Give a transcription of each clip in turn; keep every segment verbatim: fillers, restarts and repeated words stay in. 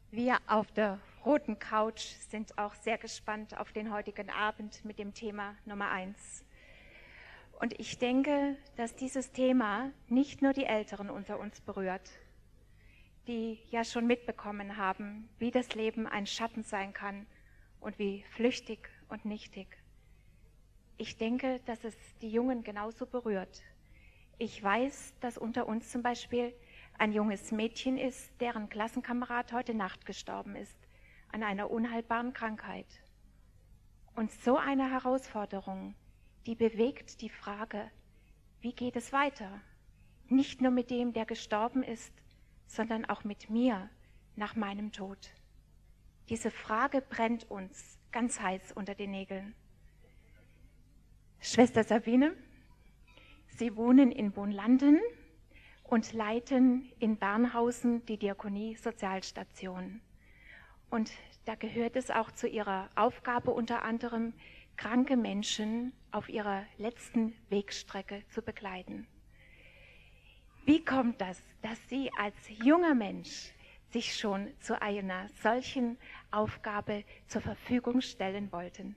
Wir auf der roten Couch sind auch sehr gespannt auf den heutigen Abend mit dem Thema Nummer eins. Und ich denke, dass dieses Thema nicht nur die Älteren unter uns berührt, die ja schon mitbekommen haben, wie das Leben ein Schatten sein kann und wie flüchtig und nichtig. Ich denke, dass es die Jungen genauso berührt. Ich weiß, dass unter uns zum Beispiel ein junges Mädchen ist, deren Klassenkamerad heute Nacht gestorben ist, an einer unheilbaren Krankheit. Und so eine Herausforderung, die bewegt die Frage, wie geht es weiter? Nicht nur mit dem, der gestorben ist, sondern auch mit mir nach meinem Tod. Diese Frage brennt uns ganz heiß unter den Nägeln. Schwester Sabine, Sie wohnen in Wohnlanden und leiten in Bernhausen die Diakonie-Sozialstation. Und da gehört es auch zu Ihrer Aufgabe unter anderem, kranke Menschen auf ihrer letzten Wegstrecke zu begleiten. Wie kommt das, dass Sie als junger Mensch sich schon zu einer solchen Aufgabe zur Verfügung stellen wollten?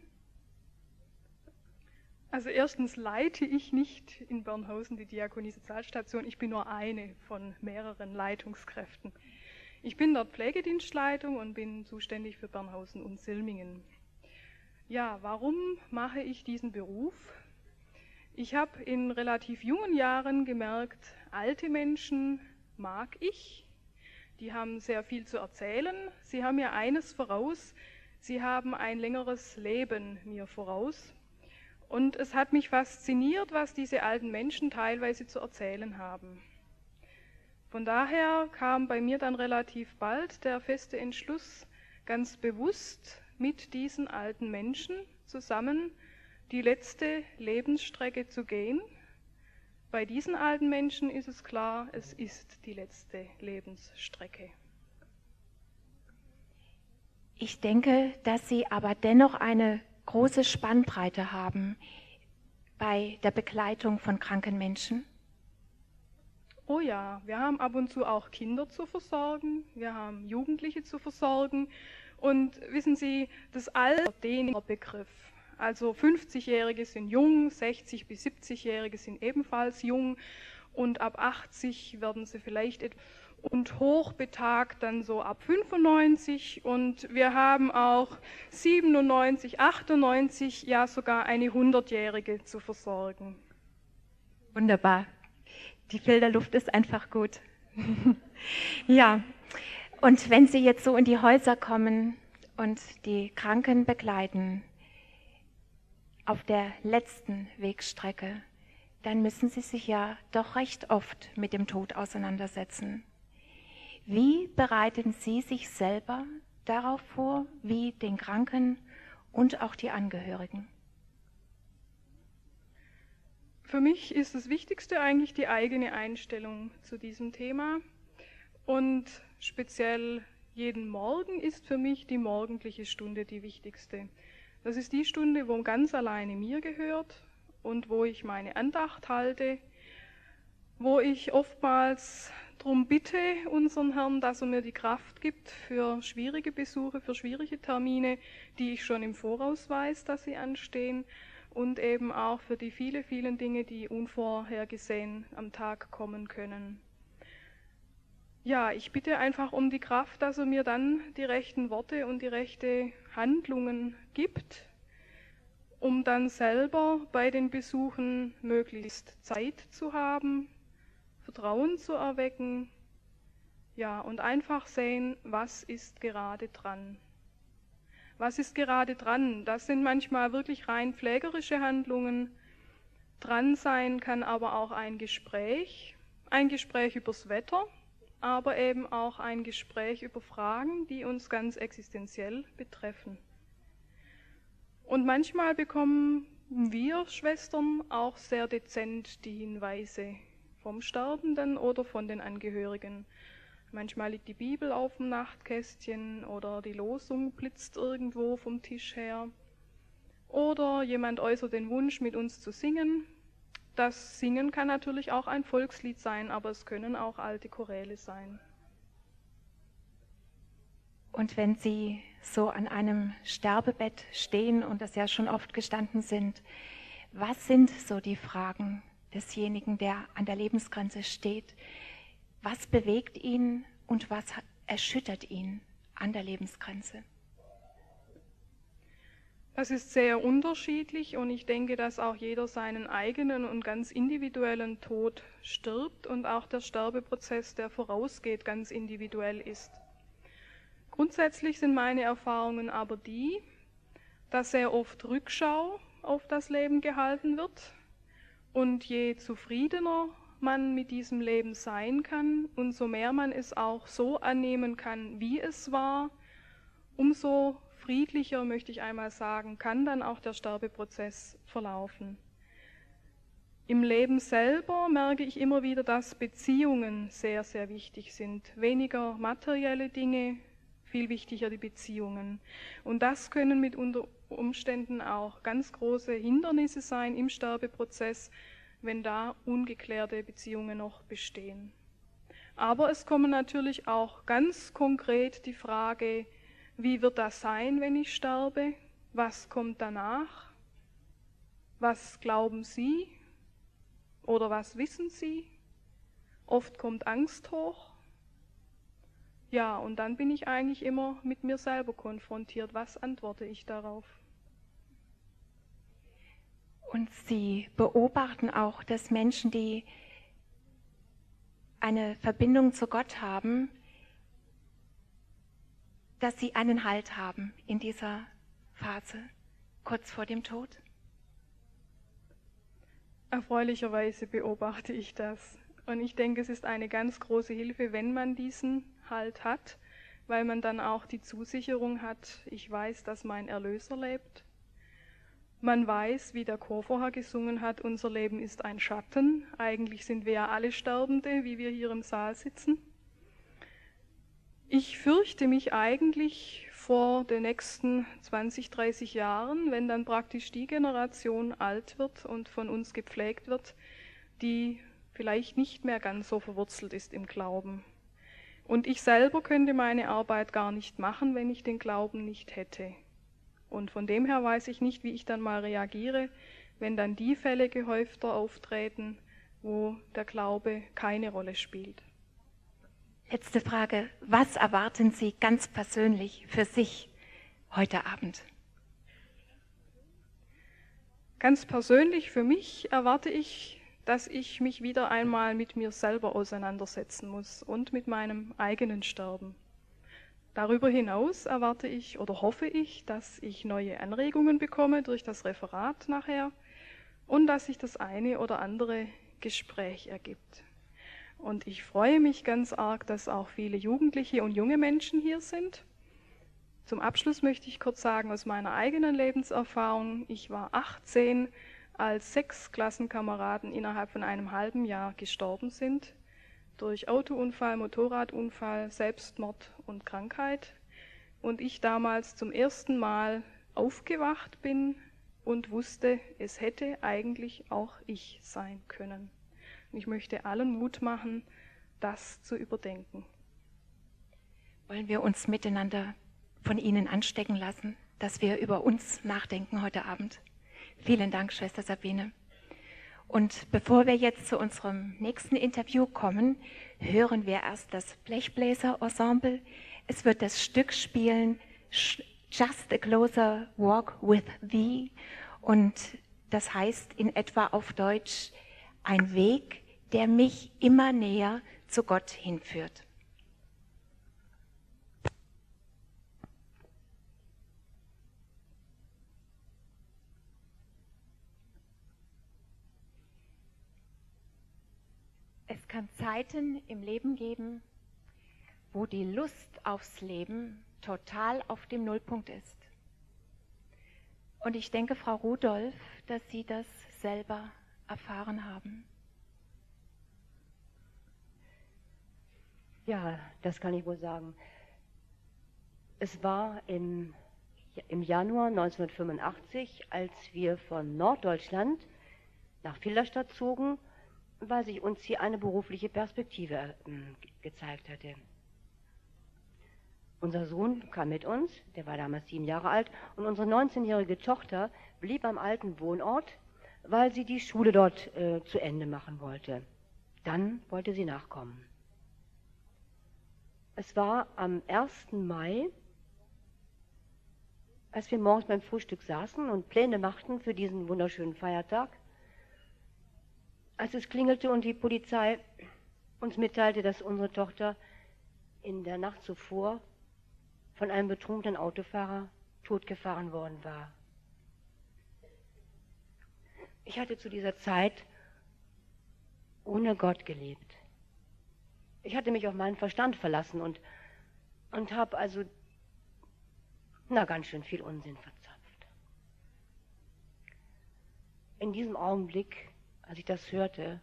Also erstens leite ich nicht in Bernhausen die Diakonie-Sozialstation. Ich bin nur eine von mehreren Leitungskräften. Ich bin dort Pflegedienstleitung und bin zuständig für Bernhausen und Silmingen. Ja, warum mache ich diesen Beruf? Ich habe in relativ jungen Jahren gemerkt, alte Menschen mag ich. Die haben sehr viel zu erzählen. Sie haben mir eines voraus, sie haben ein längeres Leben mir voraus. Und es hat mich fasziniert, was diese alten Menschen teilweise zu erzählen haben. Von daher kam bei mir dann relativ bald der feste Entschluss, ganz bewusst mit diesen alten Menschen zusammen die letzte Lebensstrecke zu gehen. Bei diesen alten Menschen ist es klar, es ist die letzte Lebensstrecke. Ich denke, dass Sie aber dennoch eine große Spannbreite haben bei der Begleitung von kranken Menschen. Oh ja, wir haben ab und zu auch Kinder zu versorgen, wir haben Jugendliche zu versorgen und wissen Sie, das Alter, den Begriff. Also fünfzigjährige sind jung, sechzig bis siebzigjährige sind ebenfalls jung und ab achtzig werden sie vielleicht etwas und hochbetagt dann so ab fünfundneunzig und wir haben auch siebenundneunzig, achtundneunzig, ja sogar eine hundertjährige zu versorgen. Wunderbar. Die Filterluft ist einfach gut. Ja, und wenn Sie jetzt so in die Häuser kommen und die Kranken begleiten auf der letzten Wegstrecke, dann müssen Sie sich ja doch recht oft mit dem Tod auseinandersetzen. Wie bereiten Sie sich selber darauf vor, wie den Kranken und auch die Angehörigen? Für mich ist das Wichtigste eigentlich die eigene Einstellung zu diesem Thema. Und speziell jeden Morgen ist für mich die morgendliche Stunde die wichtigste. Das ist die Stunde, wo ganz alleine mir gehört und wo ich meine Andacht halte, wo ich oftmals darum bitte, unseren Herrn, dass er mir die Kraft gibt für schwierige Besuche, für schwierige Termine, die ich schon im Voraus weiß, dass sie anstehen und eben auch für die vielen, vielen Dinge, die unvorhergesehen am Tag kommen können. Ja, ich bitte einfach um die Kraft, dass er mir dann die rechten Worte und die rechten Handlungen gibt, um dann selber bei den Besuchen möglichst Zeit zu haben, Vertrauen zu erwecken, ja, und einfach sehen, was ist gerade dran. Was ist gerade dran? Das sind manchmal wirklich rein pflegerische Handlungen. Dran sein kann aber auch ein Gespräch, ein Gespräch übers Wetter, aber eben auch ein Gespräch über Fragen, die uns ganz existenziell betreffen. Und manchmal bekommen wir Schwestern auch sehr dezent die Hinweise vom Sterbenden oder von den Angehörigen. Manchmal liegt die Bibel auf dem Nachtkästchen oder die Losung blitzt irgendwo vom Tisch her. Oder jemand äußert den Wunsch, mit uns zu singen. Das Singen kann natürlich auch ein Volkslied sein, aber es können auch alte Choräle sein. Und wenn Sie so an einem Sterbebett stehen und das ja schon oft gestanden sind, was sind so die Fragen desjenigen, der an der Lebensgrenze steht? Was bewegt ihn und was erschüttert ihn an der Lebensgrenze? Das ist sehr unterschiedlich und ich denke, dass auch jeder seinen eigenen und ganz individuellen Tod stirbt und auch der Sterbeprozess, der vorausgeht, ganz individuell ist. Grundsätzlich sind meine Erfahrungen aber die, dass sehr oft Rückschau auf das Leben gehalten wird und je zufriedener man mit diesem Leben sein kann und so mehr man es auch so annehmen kann, wie es war, umso friedlicher, möchte ich einmal sagen, kann dann auch der Sterbeprozess verlaufen. Im Leben selber merke ich immer wieder, dass Beziehungen sehr, sehr wichtig sind. Weniger materielle Dinge, viel wichtiger die Beziehungen. Und das können mit unter Umständen auch ganz große Hindernisse sein im Sterbeprozess, wenn da ungeklärte Beziehungen noch bestehen. Aber es kommen natürlich auch ganz konkret die Frage, wie wird das sein, wenn ich sterbe? Was kommt danach? Was glauben Sie? Oder was wissen Sie? Oft kommt Angst hoch. Ja, und dann bin ich eigentlich immer mit mir selber konfrontiert. Was antworte ich darauf? Und Sie beobachten auch, dass Menschen, die eine Verbindung zu Gott haben, dass sie einen Halt haben in dieser Phase, kurz vor dem Tod? Erfreulicherweise beobachte ich das. Und ich denke, es ist eine ganz große Hilfe, wenn man diesen Halt hat, weil man dann auch die Zusicherung hat, ich weiß, dass mein Erlöser lebt. Man weiß, wie der Chor vorher gesungen hat, unser Leben ist ein Schatten. Eigentlich sind wir ja alle Sterbende, wie wir hier im Saal sitzen. Ich fürchte mich eigentlich vor den nächsten zwanzig, dreißig Jahren, wenn dann praktisch die Generation alt wird und von uns gepflegt wird, die vielleicht nicht mehr ganz so verwurzelt ist im Glauben. Und ich selber könnte meine Arbeit gar nicht machen, wenn ich den Glauben nicht hätte. Und von dem her weiß ich nicht, wie ich dann mal reagiere, wenn dann die Fälle gehäufter auftreten, wo der Glaube keine Rolle spielt. Letzte Frage. Was erwarten Sie ganz persönlich für sich heute Abend? Ganz persönlich für mich erwarte ich, dass ich mich wieder einmal mit mir selber auseinandersetzen muss und mit meinem eigenen Sterben. Darüber hinaus erwarte ich oder hoffe ich, dass ich neue Anregungen bekomme durch das Referat nachher und dass sich das eine oder andere Gespräch ergibt. Und ich freue mich ganz arg, dass auch viele Jugendliche und junge Menschen hier sind. Zum Abschluss möchte ich kurz sagen, aus meiner eigenen Lebenserfahrung, ich war achtzehn, als sechs Klassenkameraden innerhalb von einem halben Jahr gestorben sind, durch Autounfall, Motorradunfall, Selbstmord und Krankheit. Und ich damals zum ersten Mal aufgewacht bin und wusste, es hätte eigentlich auch ich sein können. Ich möchte allen Mut machen, das zu überdenken. Wollen wir uns miteinander von Ihnen anstecken lassen, dass wir über uns nachdenken heute Abend? Vielen Dank, Schwester Sabine. Und bevor wir jetzt zu unserem nächsten Interview kommen, hören wir erst das Blechbläser-Ensemble. Es wird das Stück spielen, Just a Closer Walk with Thee. Und das heißt in etwa auf Deutsch, ein Weg, der mich immer näher zu Gott hinführt. Es kann Zeiten im Leben geben, wo die Lust aufs Leben total auf dem Nullpunkt ist. Und ich denke, Frau Rudolph, dass Sie das selber erfahren haben. Ja, das kann ich wohl sagen. Es war im, im Januar neunzehnhundertfünfundachtzig, als wir von Norddeutschland nach Filderstadt zogen, weil sich uns hier eine berufliche Perspektive äh, gezeigt hatte. Unser Sohn kam mit uns, der war damals sieben Jahre alt, und unsere neunzehnjährige Tochter blieb am alten Wohnort, weil sie die Schule dort äh, zu Ende machen wollte. Dann wollte sie nachkommen. Es war am ersten Mai, als wir morgens beim Frühstück saßen und Pläne machten für diesen wunderschönen Feiertag, als es klingelte und die Polizei uns mitteilte, dass unsere Tochter in der Nacht zuvor von einem betrunkenen Autofahrer totgefahren worden war. Ich hatte zu dieser Zeit ohne Gott gelebt. Ich hatte mich auf meinen Verstand verlassen und, und habe also, na, ganz schön viel Unsinn verzapft. In diesem Augenblick, als ich das hörte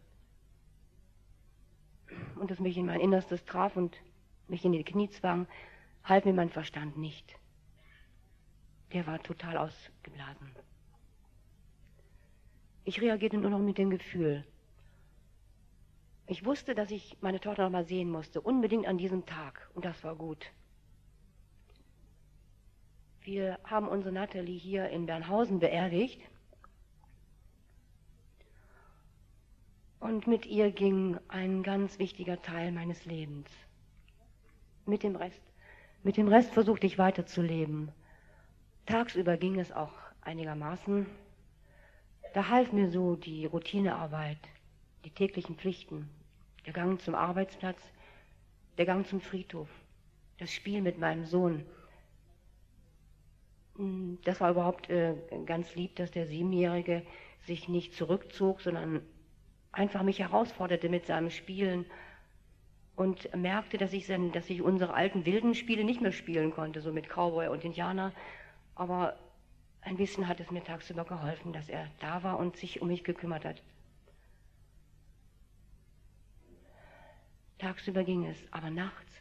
und es mich in mein Innerstes traf und mich in die Knie zwang, half mir mein Verstand nicht. Der war total ausgeblasen. Ich reagierte nur noch mit dem Gefühl. Ich wusste, dass ich meine Tochter noch mal sehen musste, unbedingt an diesem Tag, und das war gut. Wir haben unsere Nathalie hier in Bernhausen beerdigt und mit ihr ging ein ganz wichtiger Teil meines Lebens. Mit dem Rest, mit dem Rest versuchte ich weiterzuleben. Tagsüber ging es auch einigermaßen. Da half mir so die Routinearbeit, die täglichen Pflichten, der Gang zum Arbeitsplatz, der Gang zum Friedhof, das Spiel mit meinem Sohn. Das war überhaupt äh, ganz lieb, dass der Siebenjährige sich nicht zurückzog, sondern einfach mich herausforderte mit seinem Spielen und merkte, dass ich, dass ich unsere alten wilden Spiele nicht mehr spielen konnte, so mit Cowboy und Indianer. Aber ein bisschen hat es mir tagsüber geholfen, dass er da war und sich um mich gekümmert hat. Tagsüber ging es, aber nachts,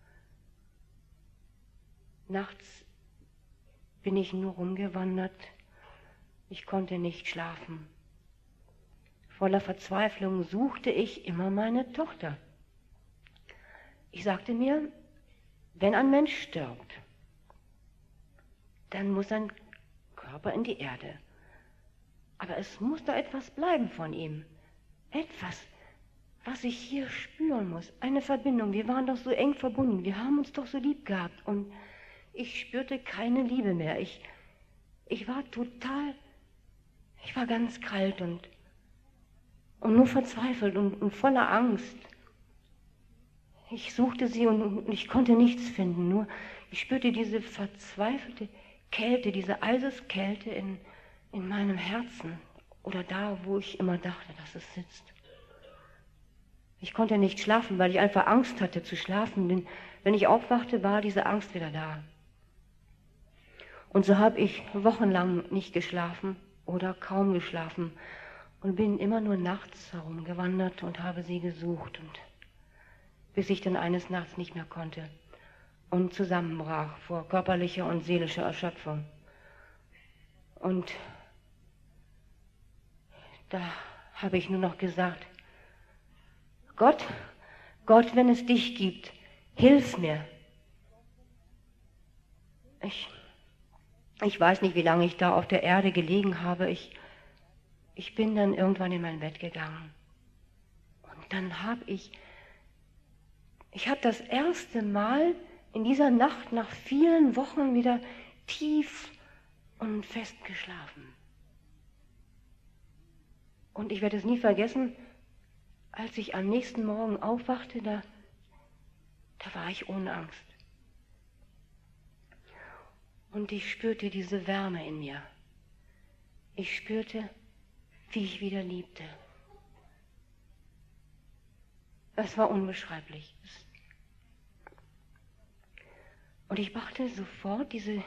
nachts bin ich nur rumgewandert. Ich konnte nicht schlafen. Voller Verzweiflung suchte ich immer meine Tochter. Ich sagte mir, wenn ein Mensch stirbt, dann muss sein Körper in die Erde. Aber es muss da etwas bleiben von ihm. Etwas, was ich hier spüren muss. Eine Verbindung. Wir waren doch so eng verbunden. Wir haben uns doch so lieb gehabt. Und ich spürte keine Liebe mehr. Ich, ich war total, ich war ganz kalt und, und nur verzweifelt und, und voller Angst. Ich suchte sie und, und ich konnte nichts finden. Nur ich spürte diese verzweifelte Kälte, diese Eiseskälte in, in meinem Herzen oder da, wo ich immer dachte, dass es sitzt. Ich konnte nicht schlafen, weil ich einfach Angst hatte zu schlafen, denn wenn ich aufwachte, war diese Angst wieder da. Und so habe ich wochenlang nicht geschlafen oder kaum geschlafen und bin immer nur nachts herumgewandert und habe sie gesucht, und bis ich dann eines Nachts nicht mehr konnte und zusammenbrach vor körperlicher und seelischer Erschöpfung. Und da habe ich nur noch gesagt, Gott, Gott, wenn es dich gibt, hilf mir. Ich, ich weiß nicht, wie lange ich da auf der Erde gelegen habe. Ich, ich bin dann irgendwann in mein Bett gegangen. Und dann habe ich, ich habe das erste Mal in dieser Nacht nach vielen Wochen wieder tief und fest geschlafen. Und ich werde es nie vergessen, als ich am nächsten Morgen aufwachte, da, da war ich ohne Angst. Und ich spürte diese Wärme in mir. Ich spürte, wie ich wieder liebte. Es war unbeschreiblich. Und ich brachte sofort diese,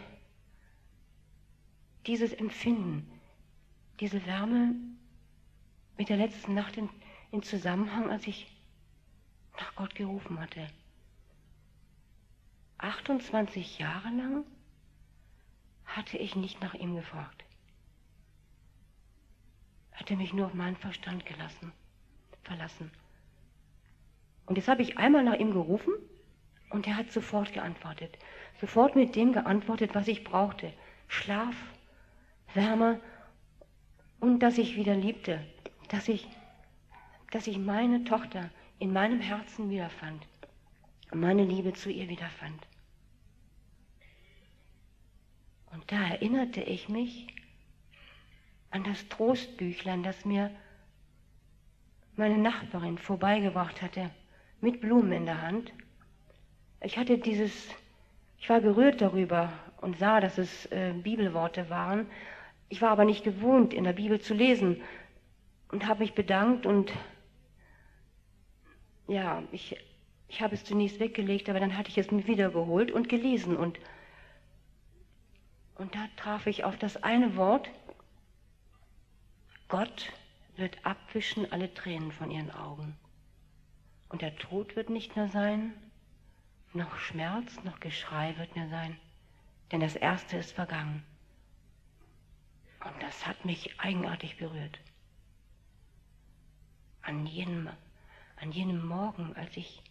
dieses Empfinden, diese Wärme mit der letzten Nacht in, in Zusammenhang, als ich nach Gott gerufen hatte. achtundzwanzig Jahre lang hatte ich nicht nach ihm gefragt. Hatte mich nur auf meinen Verstand gelassen, verlassen. Und jetzt habe ich einmal nach ihm gerufen Und er hat sofort geantwortet. Sofort mit dem geantwortet, was ich brauchte. Schlaf, Wärme und dass ich wieder liebte. Dass ich, dass ich meine Tochter in meinem Herzen wiederfand. Und meine Liebe zu ihr wiederfand. Und da erinnerte ich mich an das Trostbüchlein, das mir meine Nachbarin vorbeigebracht hatte, mit Blumen in der Hand. Ich hatte dieses, ich war gerührt darüber und sah, dass es äh, Bibelworte waren. Ich war aber nicht gewohnt, in der Bibel zu lesen und habe mich bedankt und ja, ich, ich habe es zunächst weggelegt, aber dann hatte ich es mir wiedergeholt und gelesen und, und da traf ich auf das eine Wort: Gott wird abwischen alle Tränen von ihren Augen. Und der Tod wird nicht mehr sein, noch Schmerz, noch Geschrei wird mehr sein, denn das Erste ist vergangen. Und das hat mich eigenartig berührt. An jenem, an jenem Morgen, als ich,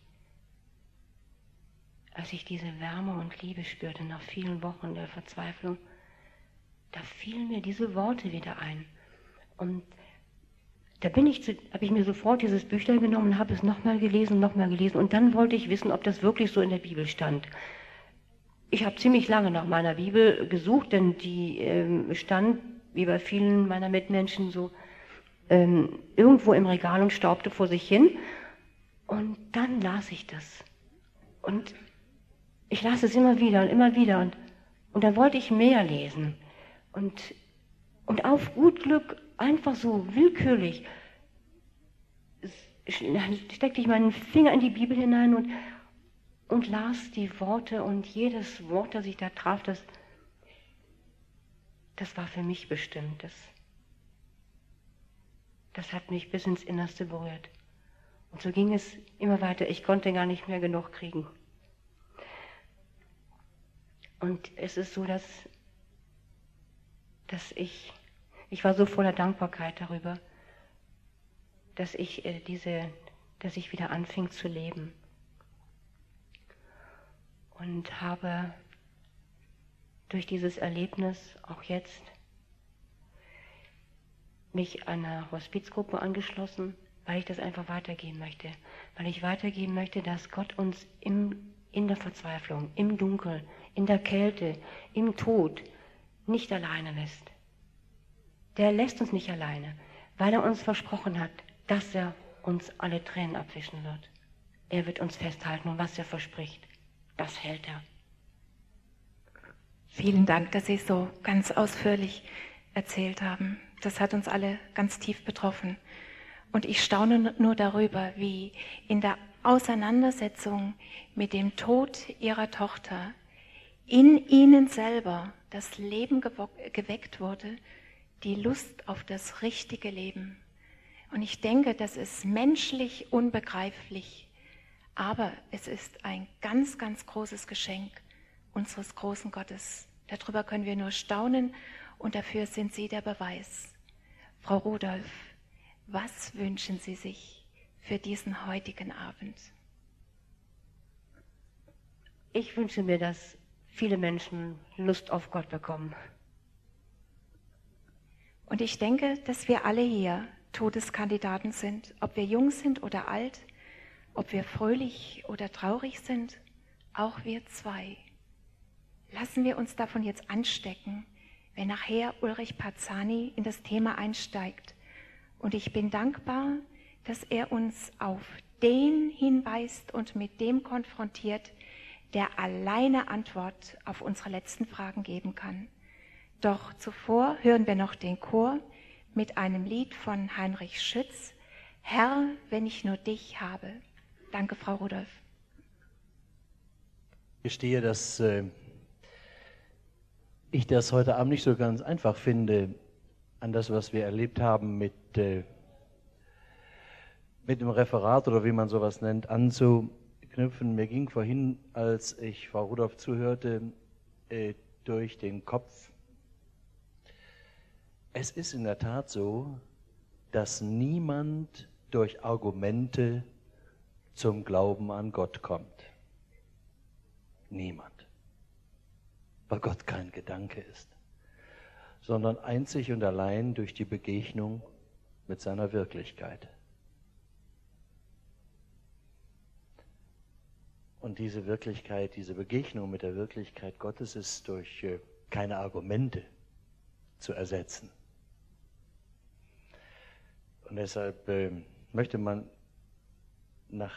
als ich diese Wärme und Liebe spürte, nach vielen Wochen der Verzweiflung, da fielen mir diese Worte wieder ein. Und da bin ich zu, habe ich mir sofort dieses Büchlein genommen und habe es nochmal gelesen, nochmal gelesen. Und dann wollte ich wissen, ob das wirklich so in der Bibel stand. Ich habe ziemlich lange nach meiner Bibel gesucht, denn die ähm, stand, wie bei vielen meiner Mitmenschen, so ähm, irgendwo im Regal und staubte vor sich hin. Und dann las ich das. Und ich las es immer wieder und immer wieder. Und, und dann wollte ich mehr lesen. Und, und auf gut Glück, einfach so willkürlich, steckte ich meinen Finger in die Bibel hinein und, und las die Worte, und jedes Wort, das ich da traf, das, das war für mich bestimmt. Das, das hat mich bis ins Innerste berührt. Und so ging es immer weiter. Ich konnte gar nicht mehr genug kriegen. Und es ist so, dass, dass ich, ich war so voller Dankbarkeit darüber, dass ich äh, diese, dass ich wieder anfing zu leben. Und habe durch dieses Erlebnis auch jetzt mich einer Hospizgruppe angeschlossen, weil ich das einfach weitergeben möchte. Weil ich weitergeben möchte, dass Gott uns im, in der Verzweiflung, im Dunkeln, in der Kälte, im Tod nicht alleine lässt. Der lässt uns nicht alleine, weil er uns versprochen hat, dass er uns alle Tränen abwischen wird. Er wird uns festhalten, und was er verspricht, das hält er. Vielen Dank, dass Sie so ganz ausführlich erzählt haben. Das hat uns alle ganz tief betroffen. Und ich staune nur darüber, wie in der Auseinandersetzung mit dem Tod Ihrer Tochter in Ihnen selber das Leben geweckt wurde, die Lust auf das richtige Leben. Und ich denke, das ist menschlich unbegreiflich, aber es ist ein ganz, ganz großes Geschenk unseres großen Gottes. Darüber können wir nur staunen, und dafür sind Sie der Beweis. Frau Rudolph, was wünschen Sie sich für diesen heutigen Abend? Ich wünsche mir, dass viele Menschen Lust auf Gott bekommen. Und ich denke, dass wir alle hier Todeskandidaten sind, ob wir jung sind oder alt, ob wir fröhlich oder traurig sind, auch wir zwei. Lassen wir uns davon jetzt anstecken, wenn nachher Ulrich Parzani in das Thema einsteigt. Und ich bin dankbar, dass er uns auf den hinweist und mit dem konfrontiert, der alleine Antwort auf unsere letzten Fragen geben kann. Doch zuvor hören wir noch den Chor mit einem Lied von Heinrich Schütz, Herr, wenn ich nur dich habe. Danke, Frau Rudolph. Ich gestehe, dass äh, ich das heute Abend nicht so ganz einfach finde, an das, was wir erlebt haben, mit, äh, mit dem Referat oder wie man sowas nennt, anzuknüpfen. Mir ging vorhin, als ich Frau Rudolph zuhörte, äh, durch den Kopf. Es ist in der Tat so, dass niemand durch Argumente zum Glauben an Gott kommt. Niemand. Weil Gott kein Gedanke ist, sondern einzig und allein durch die Begegnung mit seiner Wirklichkeit. Und diese Wirklichkeit, diese Begegnung mit der Wirklichkeit Gottes ist durch äh, keine Argumente zu ersetzen. Und deshalb äh, möchte man nach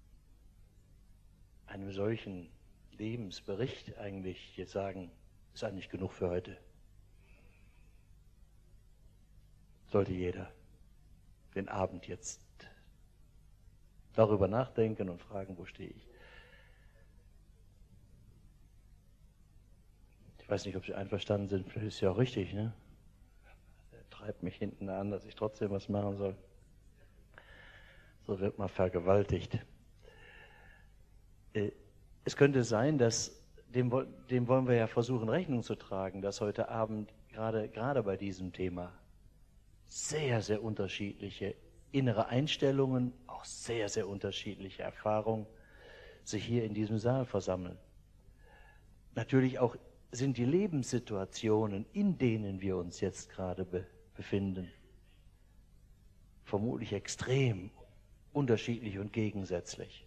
einem solchen Lebensbericht eigentlich jetzt sagen, ist eigentlich genug für heute. Sollte jeder den Abend jetzt darüber nachdenken und fragen, wo stehe ich? Ich weiß nicht, ob Sie einverstanden sind, vielleicht ist es ja auch richtig, ne? Er treibt mich hinten an, dass ich trotzdem was machen soll. So wird man vergewaltigt. Es könnte sein, dass, dem, dem wollen wir ja versuchen, Rechnung zu tragen, dass heute Abend gerade, gerade bei diesem Thema sehr, sehr unterschiedliche innere Einstellungen, auch sehr, sehr unterschiedliche Erfahrungen sich hier in diesem Saal versammeln. Natürlich auch sind die Lebenssituationen, in denen wir uns jetzt gerade be- befinden, vermutlich extrem unterschiedlich und gegensätzlich.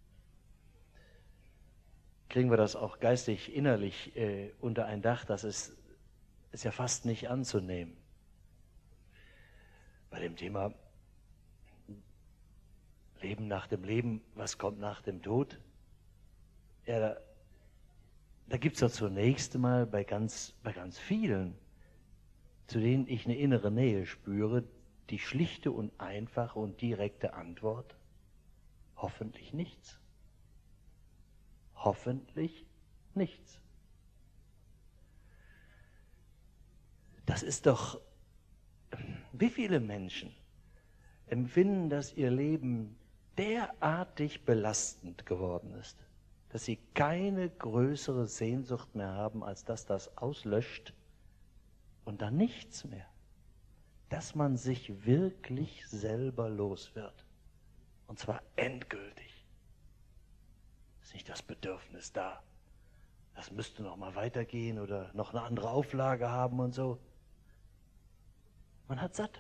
Kriegen wir das auch geistig, innerlich äh, unter ein Dach, das ist, ist ja fast nicht anzunehmen. Bei dem Thema Leben nach dem Leben, was kommt nach dem Tod? Ja, da, da gibt es ja zunächst mal bei ganz, bei ganz vielen, zu denen ich eine innere Nähe spüre, die schlichte und einfache und direkte Antwort: hoffentlich nichts. Hoffentlich nichts. Das ist doch, wie viele Menschen empfinden, dass ihr Leben derartig belastend geworden ist, dass sie keine größere Sehnsucht mehr haben, als dass das auslöscht und dann nichts mehr. Dass man sich wirklich selber los wird. Und zwar endgültig. Ist nicht das Bedürfnis da. Das müsste noch mal weitergehen oder noch eine andere Auflage haben und so. Man hat satt.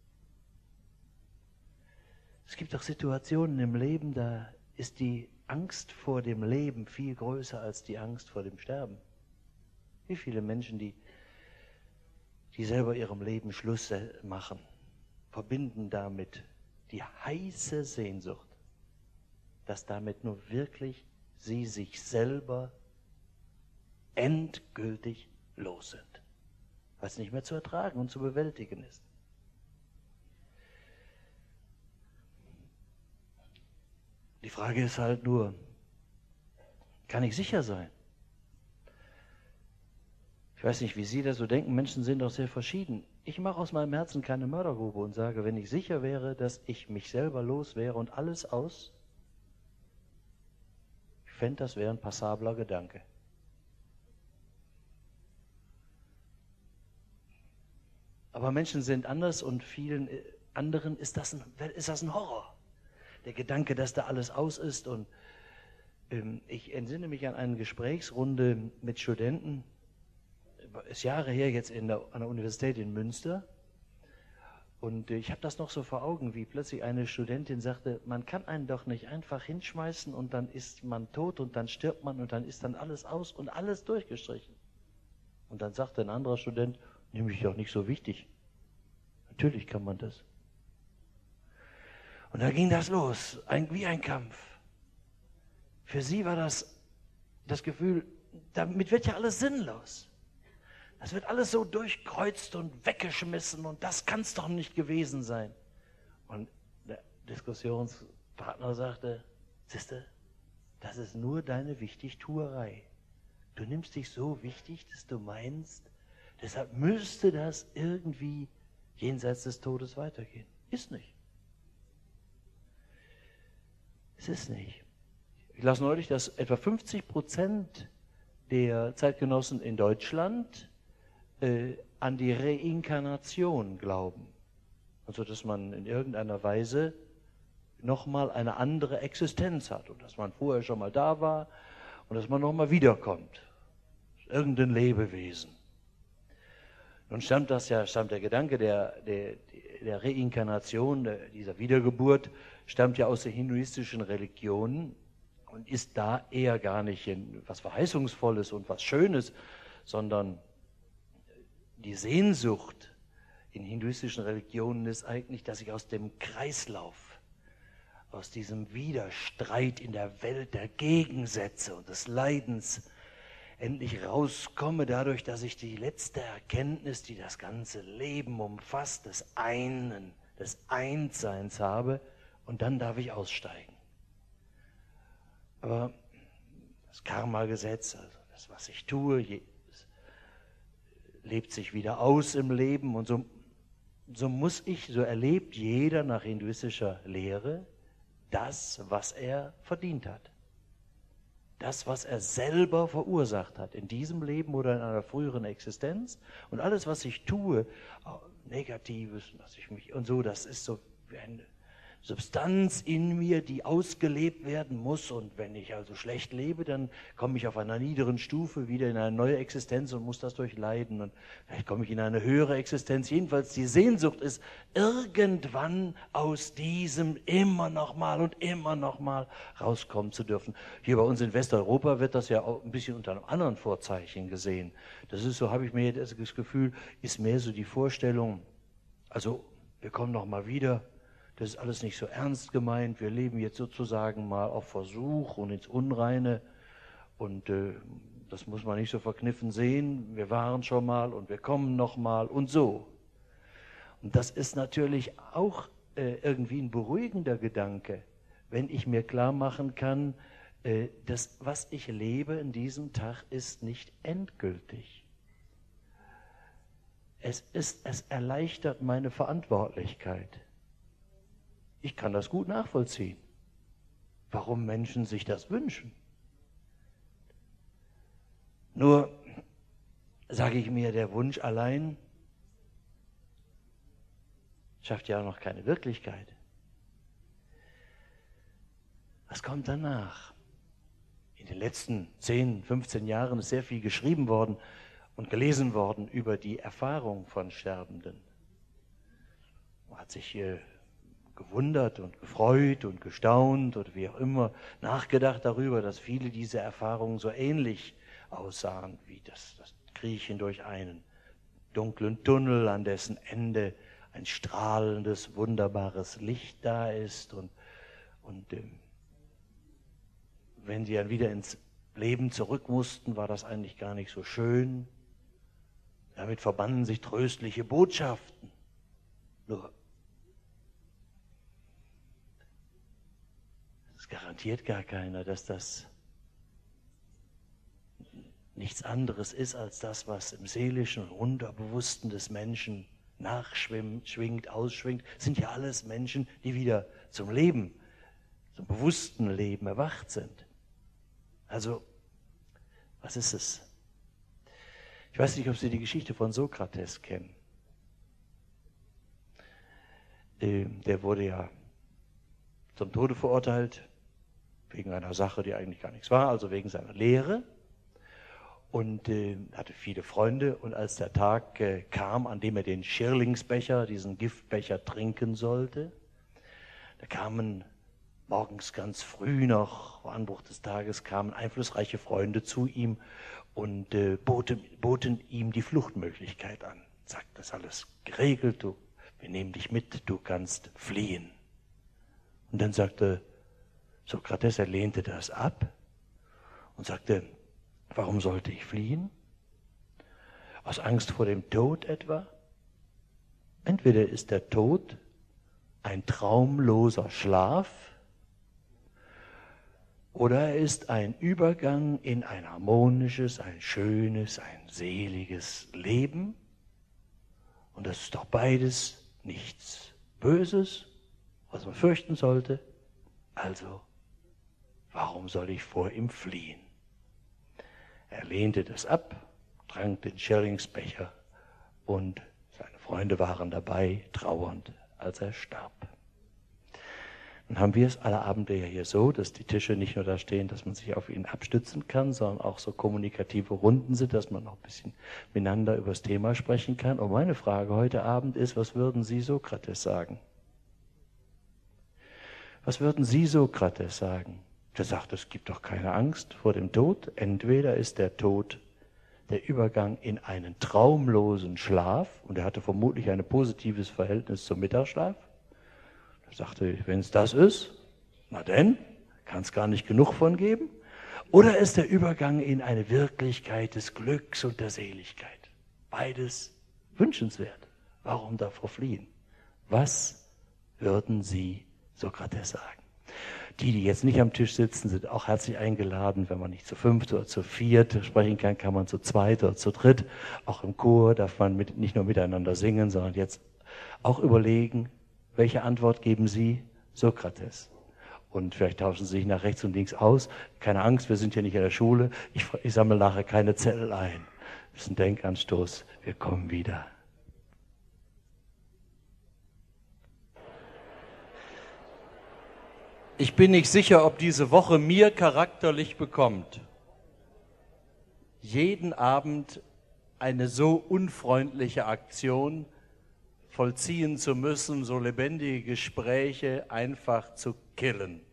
Es gibt auch Situationen im Leben, da ist die Angst vor dem Leben viel größer als die Angst vor dem Sterben. Wie viele Menschen, die, die selber ihrem Leben Schluss machen, verbinden damit die heiße Sehnsucht, dass damit nur wirklich sie sich selber endgültig los sind, weil es nicht mehr zu ertragen und zu bewältigen ist. Die Frage ist halt nur, kann ich sicher sein? Ich weiß nicht, wie Sie das so denken, Menschen sind doch sehr verschieden. Ich mache aus meinem Herzen keine Mördergrube und sage, wenn ich sicher wäre, dass ich mich selber los wäre und alles aus, ich fände, das wäre ein passabler Gedanke. Aber Menschen sind anders und vielen anderen ist das ein, ist das ein Horror. Der Gedanke, dass da alles aus ist. Und ähm, ich entsinne mich an eine Gesprächsrunde mit Studenten, ist Jahre her jetzt in der, an der Universität in Münster. Und äh, ich habe das noch so vor Augen, wie plötzlich eine Studentin sagte, man kann einen doch nicht einfach hinschmeißen und dann ist man tot und dann stirbt man und dann ist dann alles aus und alles durchgestrichen. Und dann sagte ein anderer Student, nämlich doch nicht so wichtig. Natürlich kann man das. Und da ging das los, ein, wie ein Kampf. Für sie war das das Gefühl, damit wird ja alles sinnlos. Das wird alles so durchkreuzt und weggeschmissen und das kann es doch nicht gewesen sein. Und der Diskussionspartner sagte, siehste, das ist nur deine Wichtigtuerei. Du nimmst dich so wichtig, dass du meinst, deshalb müsste das irgendwie jenseits des Todes weitergehen. Ist nicht. Es ist nicht. Ich las neulich, dass etwa fünfzig Prozent der Zeitgenossen in Deutschland äh, an die Reinkarnation glauben. Also, dass man in irgendeiner Weise nochmal eine andere Existenz hat und dass man vorher schon mal da war und dass man nochmal wiederkommt. Irgendein Lebewesen. Nun stammt das ja, stammt der Gedanke der, der, der Reinkarnation, der, dieser Wiedergeburt, stammt ja aus den hinduistischen Religionen und ist da eher gar nicht in was Verheißungsvolles und was Schönes, sondern die Sehnsucht in hinduistischen Religionen ist eigentlich, dass ich aus dem Kreislauf, aus diesem Widerstreit in der Welt der Gegensätze und des Leidens endlich rauskomme, dadurch, dass ich die letzte Erkenntnis, die das ganze Leben umfasst, des Einen, des Einsseins habe, und dann darf ich aussteigen. Aber das Karma-Gesetz, also das, was ich tue, lebt sich wieder aus im Leben, und so, so muss ich, so erlebt jeder nach hinduistischer Lehre das, was er verdient hat. Das, was er selber verursacht hat, in diesem Leben oder in einer früheren Existenz. Und alles, was ich tue, Negatives, dass ich mich und so, das ist so wie eine Substanz in mir, die ausgelebt werden muss. Und wenn ich also schlecht lebe, dann komme ich auf einer niederen Stufe wieder in eine neue Existenz und muss das durchleiden. Und vielleicht komme ich in eine höhere Existenz. Jedenfalls die Sehnsucht ist, irgendwann aus diesem immer noch mal und immer noch mal rauskommen zu dürfen. Hier bei uns in Westeuropa wird das ja auch ein bisschen unter einem anderen Vorzeichen gesehen. Das ist so, habe ich mir das Gefühl, ist mehr so die Vorstellung, also wir kommen noch mal wieder. Das ist alles nicht so ernst gemeint. Wir leben jetzt sozusagen mal auf Versuch und ins Unreine. Und äh, das muss man nicht so verkniffen sehen. Wir waren schon mal und wir kommen noch mal und so. Und das ist natürlich auch äh, irgendwie ein beruhigender Gedanke, wenn ich mir klar machen kann, äh, das, was ich lebe in diesem Tag, ist nicht endgültig. Es ist, es erleichtert meine Verantwortlichkeit. Ich kann das gut nachvollziehen, warum Menschen sich das wünschen. Nur sage ich mir, der Wunsch allein schafft ja noch keine Wirklichkeit. Was kommt danach? In den letzten zehn, fünfzehn Jahren ist sehr viel geschrieben worden und gelesen worden über die Erfahrung von Sterbenden. Man hat sich hier gewundert und gefreut und gestaunt oder wie auch immer, nachgedacht darüber, dass viele dieser Erfahrungen so ähnlich aussahen, wie das, das Kriechen durch einen dunklen Tunnel, an dessen Ende ein strahlendes, wunderbares Licht da ist. Und, und ähm, wenn sie dann wieder ins Leben zurück mussten, war das eigentlich gar nicht so schön. Damit verbanden sich tröstliche Botschaften. Nur es garantiert gar keiner, dass das nichts anderes ist als das, was im seelischen und Unterbewussten des Menschen nachschwimmt, schwingt, ausschwingt. Das sind ja alles Menschen, die wieder zum Leben, zum bewussten Leben erwacht sind. Also, was ist es? Ich weiß nicht, ob Sie die Geschichte von Sokrates kennen. Der wurde ja zum Tode verurteilt, wegen einer Sache, die eigentlich gar nichts war, also wegen seiner Lehre. Und äh, hatte viele Freunde. Und als der Tag äh, kam, an dem er den Schirlingsbecher, diesen Giftbecher trinken sollte, da kamen morgens ganz früh noch, vor Anbruch des Tages, kamen einflussreiche Freunde zu ihm und äh, boten, boten ihm die Fluchtmöglichkeit an. Sagt, das ist alles geregelt, du, wir nehmen dich mit, du kannst fliehen. Und dann sagte Sokrates, er lehnte das ab und sagte, warum sollte ich fliehen? Aus Angst vor dem Tod etwa? Entweder ist der Tod ein traumloser Schlaf oder er ist ein Übergang in ein harmonisches, ein schönes, ein seliges Leben. Und das ist doch beides nichts Böses, was man fürchten sollte. Also, warum soll ich vor ihm fliehen? Er lehnte das ab, trank den Schirlingsbecher und seine Freunde waren dabei, trauernd, als er starb. Dann haben wir es alle Abende ja hier so, dass die Tische nicht nur da stehen, dass man sich auf ihn abstützen kann, sondern auch so kommunikative Runden sind, dass man noch ein bisschen miteinander über das Thema sprechen kann. Und meine Frage heute Abend ist, was würden Sie Sokrates sagen? Was würden Sie Sokrates sagen? Der sagt, es gibt doch keine Angst vor dem Tod. Entweder ist der Tod der Übergang in einen traumlosen Schlaf, und er hatte vermutlich ein positives Verhältnis zum Mittagsschlaf. Er sagte, wenn es das ist, na denn, kann es gar nicht genug von geben. Oder ist der Übergang in eine Wirklichkeit des Glücks und der Seligkeit. Beides wünschenswert. Warum davor fliehen? Was würden Sie Sokrates sagen? Die, die jetzt nicht am Tisch sitzen, sind auch herzlich eingeladen. Wenn man nicht zu fünft oder zu viert sprechen kann, kann man zu zweit oder zu dritt. Auch im Chor darf man mit, nicht nur miteinander singen, sondern jetzt auch überlegen, welche Antwort geben Sie Sokrates? Und vielleicht tauschen Sie sich nach rechts und links aus. Keine Angst, wir sind ja nicht in der Schule. Ich, ich sammle nachher keine Zettel ein. Das ist ein Denkanstoß. Wir kommen wieder. Ich bin nicht sicher, ob diese Woche mir charakterlich bekommt, jeden Abend eine so unfreundliche Aktion vollziehen zu müssen, so lebendige Gespräche einfach zu killen.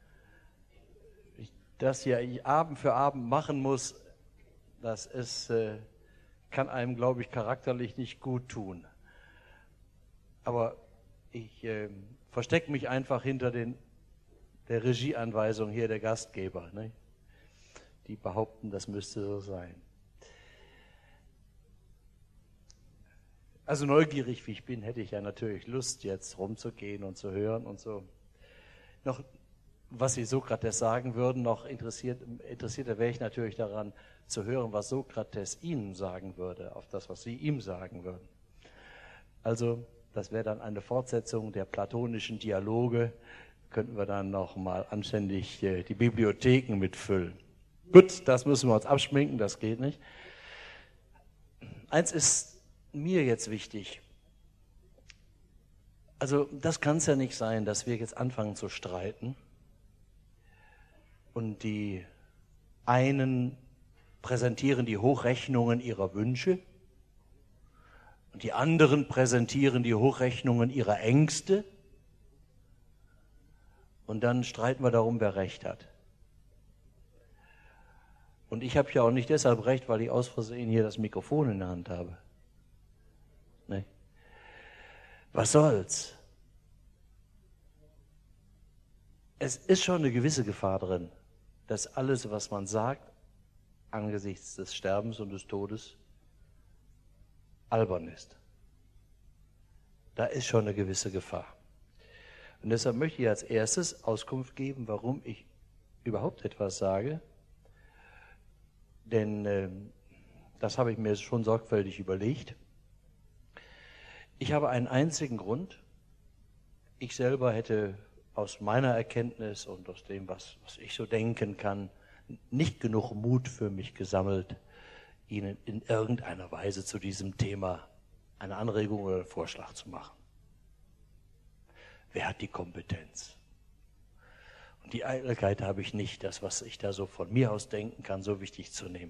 Das ja ich Abend für Abend machen muss, das ist, äh, kann einem, glaube ich, charakterlich nicht gut tun. Aber ich äh, verstecke mich einfach hinter den der Regieanweisung hier der Gastgeber, ne? Die behaupten, das müsste so sein. Also neugierig wie ich bin, hätte ich ja natürlich Lust, jetzt rumzugehen und zu hören und so. Noch, was Sie Sokrates sagen würden, noch interessiert, interessierter wäre ich natürlich daran zu hören, was Sokrates Ihnen sagen würde, auf das, was Sie ihm sagen würden. Also, das wäre dann eine Fortsetzung der platonischen Dialoge, könnten wir dann noch mal anständig äh, die Bibliotheken mitfüllen. Gut, das müssen wir uns abschminken, das geht nicht. Eins ist mir jetzt wichtig. Also das kann es ja nicht sein, dass wir jetzt anfangen zu streiten und die einen präsentieren die Hochrechnungen ihrer Wünsche und die anderen präsentieren die Hochrechnungen ihrer Ängste. Und dann streiten wir darum, wer Recht hat. Und ich habe ja auch nicht deshalb Recht, weil ich aus Versehen hier das Mikrofon in der Hand habe. Nee. Was soll's? Es ist schon eine gewisse Gefahr drin, dass alles, was man sagt, angesichts des Sterbens und des Todes, albern ist. Da ist schon eine gewisse Gefahr. Und deshalb möchte ich als erstes Auskunft geben, warum ich überhaupt etwas sage. Denn äh, das habe ich mir schon sorgfältig überlegt. Ich habe einen einzigen Grund. Ich selber hätte aus meiner Erkenntnis und aus dem, was, was ich so denken kann, nicht genug Mut für mich gesammelt, Ihnen in irgendeiner Weise zu diesem Thema eine Anregung oder einen Vorschlag zu machen. Wer hat die Kompetenz? Und die Eitelkeit habe ich nicht, das, was ich da so von mir aus denken kann, so wichtig zu nehmen.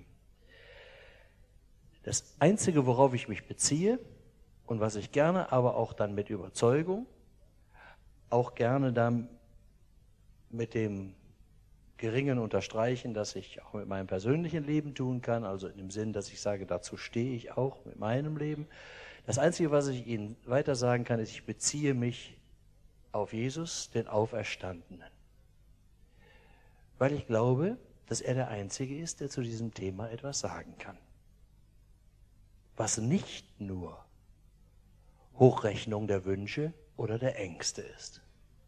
Das Einzige, worauf ich mich beziehe und was ich gerne, aber auch dann mit Überzeugung, auch gerne dann mit dem geringen Unterstreichen, das ich auch mit meinem persönlichen Leben tun kann, also in dem Sinn, dass ich sage, dazu stehe ich auch mit meinem Leben. Das Einzige, was ich Ihnen weiter sagen kann, ist, ich beziehe mich auf Jesus, den Auferstandenen. Weil ich glaube, dass er der Einzige ist, der zu diesem Thema etwas sagen kann. Was nicht nur Hochrechnung der Wünsche oder der Ängste ist.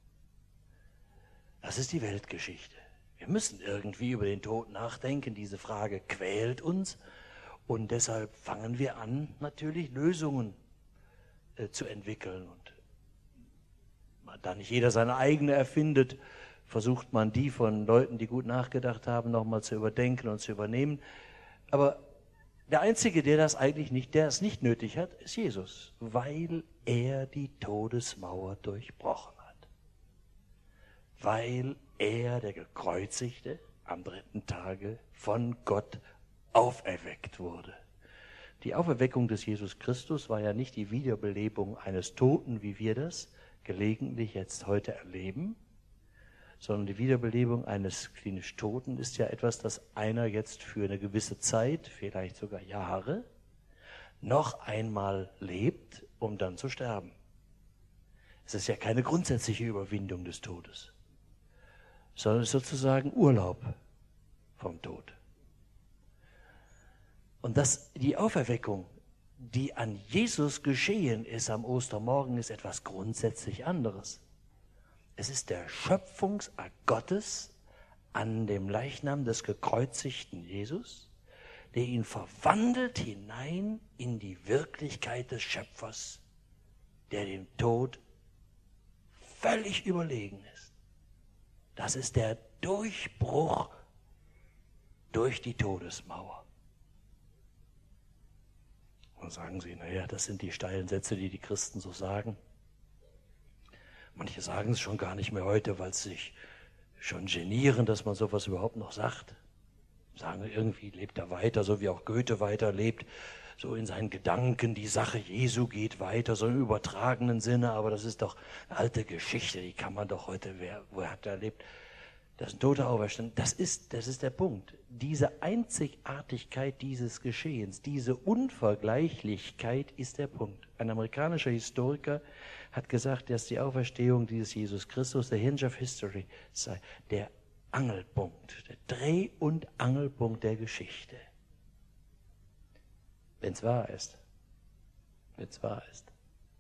Das ist die Weltgeschichte. Wir müssen irgendwie über den Tod nachdenken. Diese Frage quält uns. Und deshalb fangen wir an, natürlich Lösungen äh, zu entwickeln. Und da nicht jeder seine eigene erfindet, versucht man die von Leuten, die gut nachgedacht haben, nochmal zu überdenken und zu übernehmen. Aber der Einzige, der das eigentlich nicht, der es nicht nötig hat, ist Jesus, weil er die Todesmauer durchbrochen hat. weil er, der Gekreuzigte, am dritten Tage von Gott auferweckt wurde. Die Auferweckung des Jesus Christus war ja nicht die Wiederbelebung eines Toten, wie wir das gelegentlich jetzt heute erleben, sondern die Wiederbelebung eines klinisch Toten ist ja etwas, das einer jetzt für eine gewisse Zeit, vielleicht sogar Jahre, noch einmal lebt, um dann zu sterben. Es ist ja keine grundsätzliche Überwindung des Todes, sondern es ist sozusagen Urlaub vom Tod. Und dass die Auferweckung, die an Jesus geschehen ist am Ostermorgen, ist etwas grundsätzlich anderes. Es ist der Schöpfungsakt Gottes an dem Leichnam des gekreuzigten Jesus, der ihn verwandelt hinein in die Wirklichkeit des Schöpfers, der dem Tod völlig überlegen ist. Das ist der Durchbruch durch die Todesmauer. Und sagen Sie, naja, das sind die steilen Sätze, die die Christen so sagen. Manche sagen es schon gar nicht mehr heute, weil sie sich schon genieren, dass man sowas überhaupt noch sagt. Sagen, irgendwie lebt er weiter, so wie auch Goethe weiterlebt, so in seinen Gedanken, die Sache Jesu geht weiter, so im übertragenen Sinne, aber das ist doch eine alte Geschichte, die kann man doch heute, wer, wo hat er erlebt? Das ist ein toter Auferstanden. Das ist, das ist der Punkt. Diese Einzigartigkeit dieses Geschehens, diese Unvergleichlichkeit ist der Punkt. Ein amerikanischer Historiker hat gesagt, dass die Auferstehung dieses Jesus Christus, der Hinge of History, sei der Angelpunkt, der Dreh- und Angelpunkt der Geschichte. Wenn es wahr ist. Wenn es wahr ist.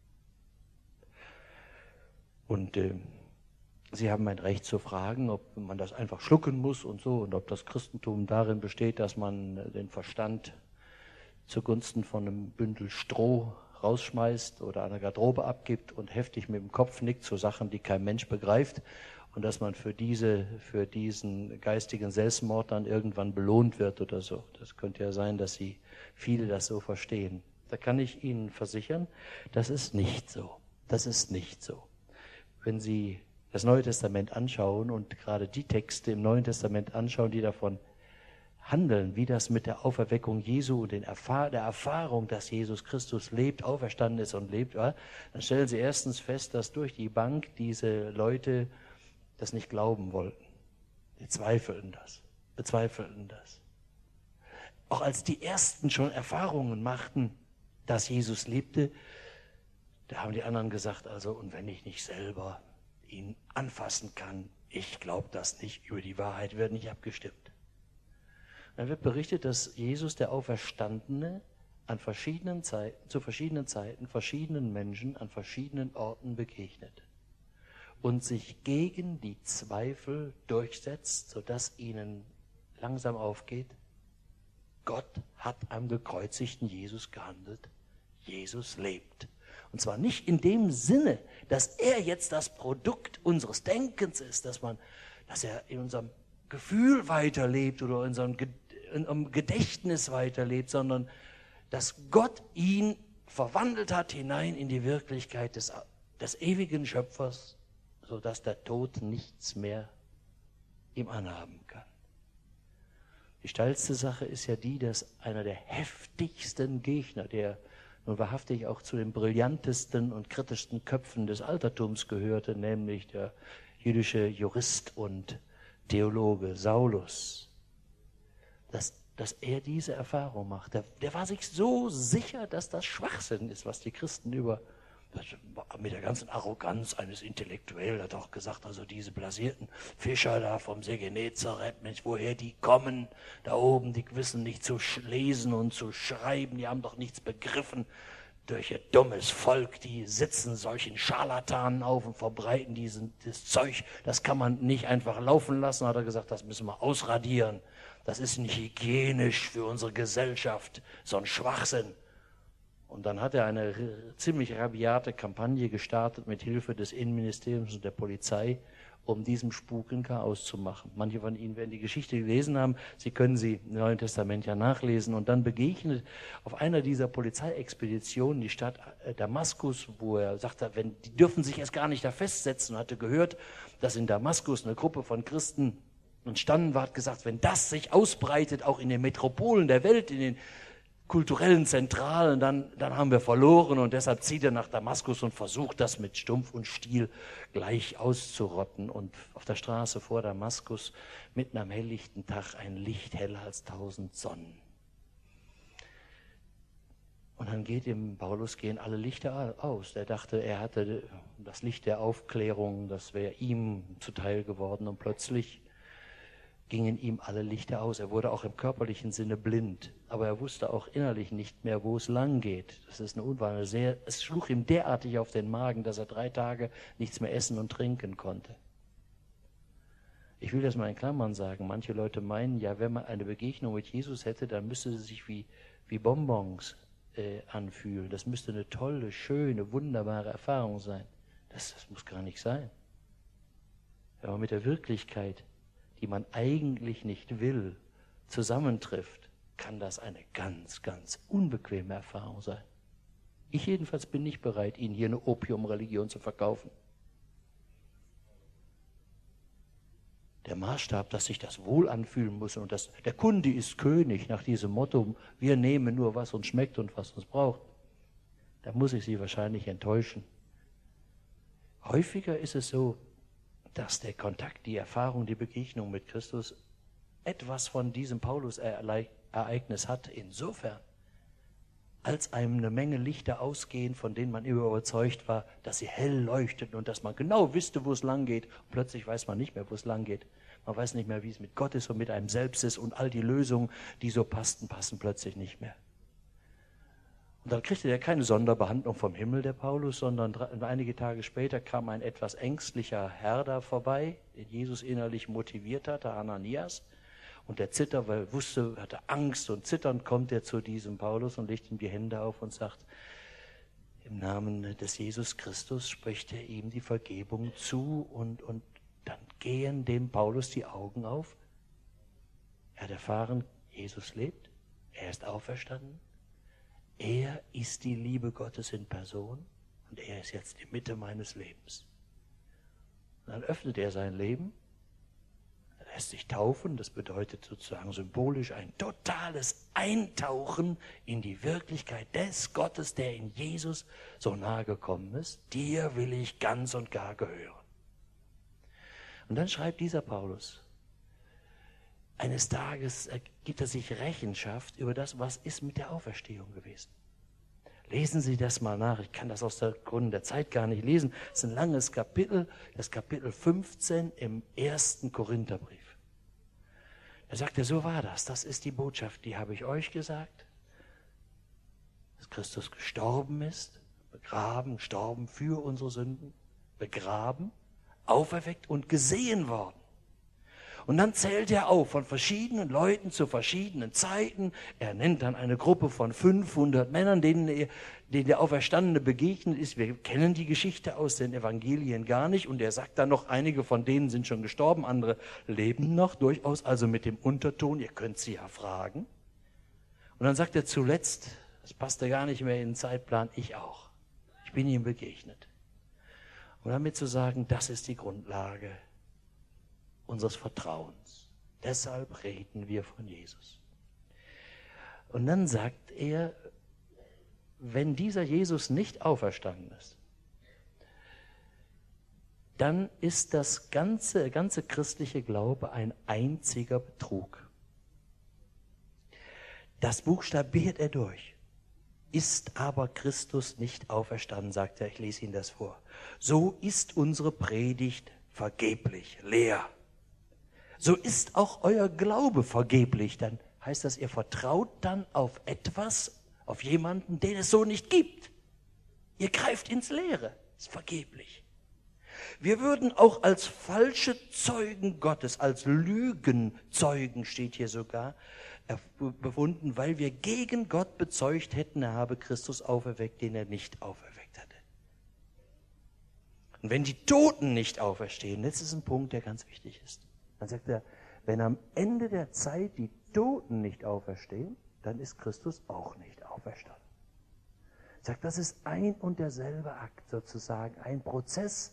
Und äh, Sie haben ein Recht zu fragen, ob man das einfach schlucken muss und so, und ob das Christentum darin besteht, dass man den Verstand zugunsten von einem Bündel Stroh rausschmeißt oder an der Garderobe abgibt und heftig mit dem Kopf nickt zu Sachen, die kein Mensch begreift, und dass man für diese, für diesen geistigen Selbstmord dann irgendwann belohnt wird oder so. Das könnte ja sein, dass Sie viele das so verstehen. Da kann ich Ihnen versichern, das ist nicht so. Das ist nicht so. Wenn Sie das Neue Testament anschauen und gerade die Texte im Neuen Testament anschauen, die davon handeln, wie das mit der Auferweckung Jesu und den Erfahr- der Erfahrung, dass Jesus Christus lebt, auferstanden ist und lebt, ja, dann stellen Sie erstens fest, dass durch die Bank diese Leute das nicht glauben wollten. Sie zweifelten das, bezweifelten das. Auch als die Ersten schon Erfahrungen machten, dass Jesus lebte, da haben die anderen gesagt, also, und wenn ich nicht selber ihn anfassen kann, ich glaube das nicht, über die Wahrheit wird nicht abgestimmt. Dann wird berichtet, dass Jesus, der Auferstandene, an verschiedenen Zeiten, zu verschiedenen Zeiten, verschiedenen Menschen an verschiedenen Orten begegnet und sich gegen die Zweifel durchsetzt, sodass ihnen langsam aufgeht, Gott hat am gekreuzigten Jesus gehandelt, Jesus lebt. Und zwar nicht in dem Sinne, dass er jetzt das Produkt unseres Denkens ist, dass man, dass er in unserem Gefühl weiterlebt oder in unserem in unserem Gedächtnis weiterlebt, sondern dass Gott ihn verwandelt hat hinein in die Wirklichkeit des, des ewigen Schöpfers, sodass der Tod nichts mehr ihm anhaben kann. Die steilste Sache ist ja die, dass einer der heftigsten Gegner, der nun wahrhaftig auch zu den brillantesten und kritischsten Köpfen des Altertums gehörte, nämlich der jüdische Jurist und Theologe Saulus, dass, dass er diese Erfahrung macht. Der, der war sich so sicher, dass das Schwachsinn ist, was die Christen über, mit der ganzen Arroganz eines Intellektuellen, hat auch gesagt, also diese blasierten Fischer da vom See Genezareth, Mensch, woher die kommen, da oben, die wissen nicht zu lesen und zu schreiben, die haben doch nichts begriffen. Durch ihr dummes Volk, die sitzen solchen Scharlatanen auf und verbreiten diesen, das Zeug, das kann man nicht einfach laufen lassen, hat er gesagt, das müssen wir ausradieren. Das ist nicht hygienisch für unsere Gesellschaft, so ein Schwachsinn. Und dann hat er eine ziemlich rabiate Kampagne gestartet mit Hilfe des Innenministeriums und der Polizei, um diesem Spuk ein Chaos zu machen. Manche von Ihnen werden die Geschichte gelesen haben, Sie können sie im Neuen Testament ja nachlesen. Und dann begegnet auf einer dieser Polizeiexpeditionen die Stadt Damaskus, wo er sagte, wenn, die dürfen sich erst gar nicht da festsetzen, und hatte gehört, dass in Damaskus eine Gruppe von Christen entstanden war, hat gesagt, wenn das sich ausbreitet, auch in den Metropolen der Welt, in den kulturellen Zentralen, dann, dann haben wir verloren, und deshalb zieht er nach Damaskus und versucht das mit Stumpf und Stiel gleich auszurotten. Und auf der Straße vor Damaskus, mitten am helllichten Tag, ein Licht heller als tausend Sonnen. Und dann geht dem Paulus gehen alle Lichter aus. Der dachte, er hatte das Licht der Aufklärung, das wäre ihm zuteil geworden, und plötzlich gingen ihm alle Lichter aus. Er wurde auch im körperlichen Sinne blind, aber er wusste auch innerlich nicht mehr, wo es lang geht. Das ist eine Unwahrheit. Sehr, es schlug ihm derartig auf den Magen, dass er drei Tage nichts mehr essen und trinken konnte. Ich will das mal in Klammern sagen. Manche Leute meinen, ja, wenn man eine Begegnung mit Jesus hätte, dann müsste sie sich wie, wie Bonbons äh, anfühlen. Das müsste eine tolle, schöne, wunderbare Erfahrung sein. Das, das muss gar nicht sein. Wenn man mit der Wirklichkeit, die man eigentlich nicht will, zusammentrifft, kann das eine ganz, ganz unbequeme Erfahrung sein. Ich jedenfalls bin nicht bereit, Ihnen hier eine Opiumreligion zu verkaufen. Der Maßstab, dass sich das wohl anfühlen muss und dass der Kunde ist König nach diesem Motto, wir nehmen nur, was uns schmeckt und was uns braucht, da muss ich Sie wahrscheinlich enttäuschen. Häufiger ist es so, dass der Kontakt, die Erfahrung, die Begegnung mit Christus etwas von diesem Paulus-Ereignis hat, insofern, als einem eine Menge Lichter ausgehen, von denen man überzeugt war, dass sie hell leuchteten und dass man genau wusste, wo es lang geht. Und plötzlich weiß man nicht mehr, wo es lang geht. Man weiß nicht mehr, wie es mit Gott ist und mit einem selbst ist, und all die Lösungen, die so passten, passen plötzlich nicht mehr. Und dann kriegte er keine Sonderbehandlung vom Himmel, der Paulus, sondern einige Tage später kam ein etwas ängstlicher Herr da vorbei, den Jesus innerlich motiviert hatte, Ananias. Und der zittert, weil er wusste, hatte Angst, und zitternd kommt er zu diesem Paulus und legt ihm die Hände auf und sagt, im Namen des Jesus Christus spricht er ihm die Vergebung zu, und, und dann gehen dem Paulus die Augen auf. Er hat erfahren, Jesus lebt, er ist auferstanden. Er ist die Liebe Gottes in Person, und er ist jetzt die Mitte meines Lebens. Und dann öffnet er sein Leben, er lässt sich taufen, das bedeutet sozusagen symbolisch ein totales Eintauchen in die Wirklichkeit des Gottes, der in Jesus so nahe gekommen ist. Dir will ich ganz und gar gehören. Und dann schreibt dieser Paulus, eines Tages gibt er sich Rechenschaft über das, was ist mit der Auferstehung gewesen. Lesen Sie das mal nach. Ich kann das aus der Gründen der Zeit gar nicht lesen. Es ist ein langes Kapitel, das Kapitel fünfzehn im ersten Korintherbrief. Da sagt er, so war das. Das ist die Botschaft, die habe ich euch gesagt. Dass Christus gestorben ist, begraben, gestorben für unsere Sünden, begraben, auferweckt und gesehen worden. Und dann zählt er auf von verschiedenen Leuten zu verschiedenen Zeiten. Er nennt dann eine Gruppe von fünfhundert Männern, denen, er, denen der Auferstandene begegnet ist. Wir kennen die Geschichte aus den Evangelien gar nicht. Und er sagt dann noch, einige von denen sind schon gestorben, andere leben noch, durchaus also mit dem Unterton, ihr könnt sie ja fragen. Und dann sagt er zuletzt, das passt ja gar nicht mehr in den Zeitplan, ich auch. Ich bin ihm begegnet. Und damit zu sagen, das ist die Grundlage unseres Vertrauens. Deshalb reden wir von Jesus. Und dann sagt er, wenn dieser Jesus nicht auferstanden ist, dann ist das ganze, ganze christliche Glaube ein einziger Betrug. Das buchstabiert er durch. Ist aber Christus nicht auferstanden, sagt er, ich lese Ihnen das vor. So ist unsere Predigt vergeblich, leer. So ist auch euer Glaube vergeblich. Dann heißt das, ihr vertraut dann auf etwas, auf jemanden, den es so nicht gibt. Ihr greift ins Leere. Ist vergeblich. Wir würden auch als falsche Zeugen Gottes, als Lügenzeugen steht hier sogar, befunden, weil wir gegen Gott bezeugt hätten, er habe Christus auferweckt, den er nicht auferweckt hatte. Und wenn die Toten nicht auferstehen, das ist ein Punkt, der ganz wichtig ist. Dann sagt er, wenn am Ende der Zeit die Toten nicht auferstehen, dann ist Christus auch nicht auferstanden. Er sagt, das ist ein und derselbe Akt sozusagen, ein Prozess.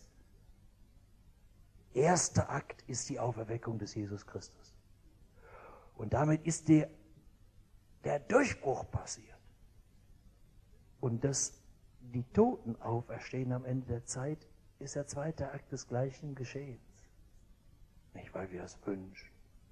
Erster Akt ist die Auferweckung des Jesus Christus. Und damit ist der, der Durchbruch passiert. Und dass die Toten auferstehen am Ende der Zeit, ist der zweite Akt des gleichen Geschehens. Nicht, weil wir es wünschen.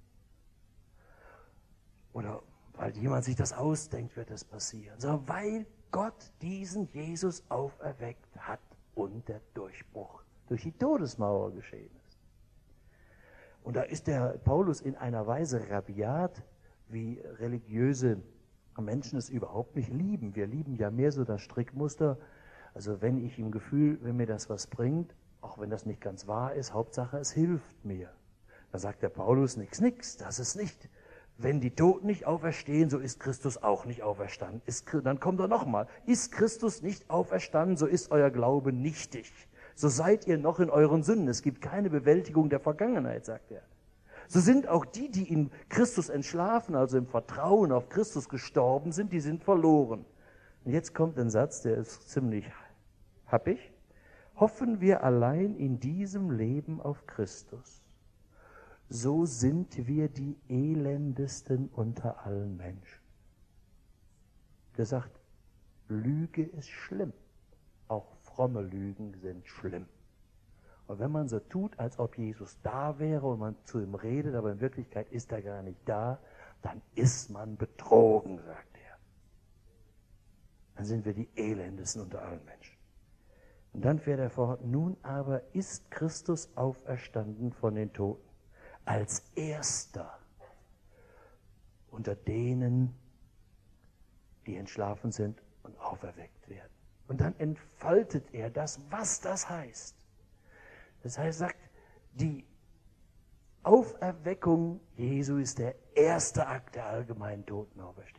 Oder weil jemand sich das ausdenkt, wird das passieren. Sondern weil Gott diesen Jesus auferweckt hat und der Durchbruch durch die Todesmauer geschehen ist. Und da ist der Paulus in einer Weise rabiat, wie religiöse Menschen es überhaupt nicht lieben. Wir lieben ja mehr so das Strickmuster. Also wenn ich im Gefühl, wenn mir das was bringt, auch wenn das nicht ganz wahr ist, Hauptsache es hilft mir. Da sagt der Paulus, nix, nix, das ist nicht. Wenn die Toten nicht auferstehen, so ist Christus auch nicht auferstanden. Ist, dann kommt er nochmal. Ist Christus nicht auferstanden, so ist euer Glaube nichtig. So seid ihr noch in euren Sünden. Es gibt keine Bewältigung der Vergangenheit, sagt er. So sind auch die, die in Christus entschlafen, also im Vertrauen auf Christus gestorben sind, die sind verloren. Und jetzt kommt ein Satz, der ist ziemlich happig. Hoffen wir allein in diesem Leben auf Christus, so sind wir die elendesten unter allen Menschen. Der sagt, Lüge ist schlimm. Auch fromme Lügen sind schlimm. Und wenn man so tut, als ob Jesus da wäre und man zu ihm redet, aber in Wirklichkeit ist er gar nicht da, dann ist man betrogen, sagt er. Dann sind wir die elendesten unter allen Menschen. Und dann fährt er fort, nun aber ist Christus auferstanden von den Toten, als Erster unter denen, die entschlafen sind und auferweckt werden. Und dann entfaltet er das, was das heißt. Das heißt, er sagt, die Auferweckung Jesu ist der erste Akt der allgemeinen Totenauferstehung.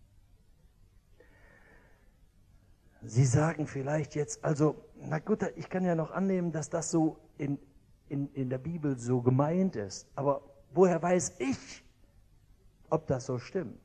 Sie sagen vielleicht jetzt, also, na gut, ich kann ja noch annehmen, dass das so in, in, in der Bibel so gemeint ist. Aber woher weiß ich, ob das so stimmt?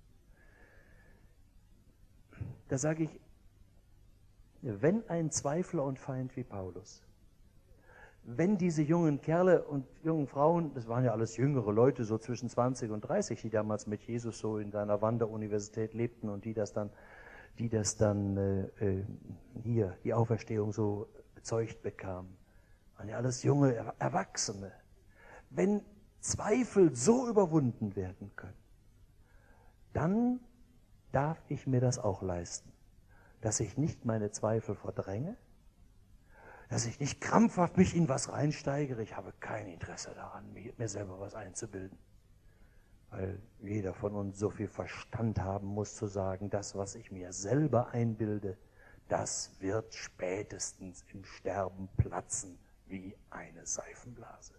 Da sage ich, wenn ein Zweifler und Feind wie Paulus, wenn diese jungen Kerle und jungen Frauen, das waren ja alles jüngere Leute, so zwischen zwanzig und dreißig, die damals mit Jesus so in seiner Wanderuniversität lebten und die das dann, die das dann äh, hier, die Auferstehung so bezeugt bekamen, waren ja alles junge Erwachsene. Wenn Zweifel so überwunden werden können, dann darf ich mir das auch leisten, dass ich nicht meine Zweifel verdränge, dass ich nicht krampfhaft mich in was reinsteigere. Ich habe kein Interesse daran, mir selber was einzubilden. Weil jeder von uns so viel Verstand haben muss, zu sagen, das, was ich mir selber einbilde, das wird spätestens im Sterben platzen wie eine Seifenblase.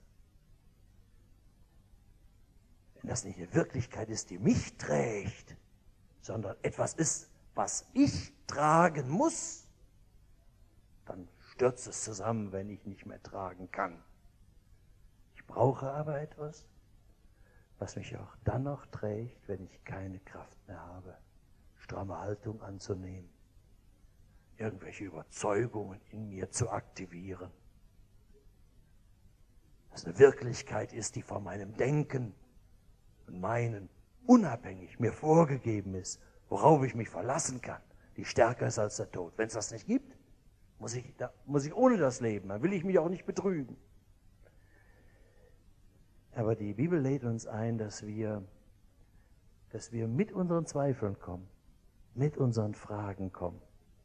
Wenn das nicht eine Wirklichkeit ist, die mich trägt, sondern etwas ist, was ich tragen muss, dann stürzt es zusammen, wenn ich nicht mehr tragen kann. Ich brauche aber etwas, was mich auch dann noch trägt, wenn ich keine Kraft mehr habe, stramme Haltung anzunehmen, irgendwelche Überzeugungen in mir zu aktivieren. Dass eine Wirklichkeit ist, die von meinem Denken und Meinen unabhängig mir vorgegeben ist, worauf ich mich verlassen kann, die stärker ist als der Tod. Wenn es das nicht gibt, muss ich, da, muss ich ohne das leben, dann will ich mich auch nicht betrügen. Aber die Bibel lädt uns ein, dass wir, dass wir mit unseren Zweifeln kommen, mit unseren Fragen kommen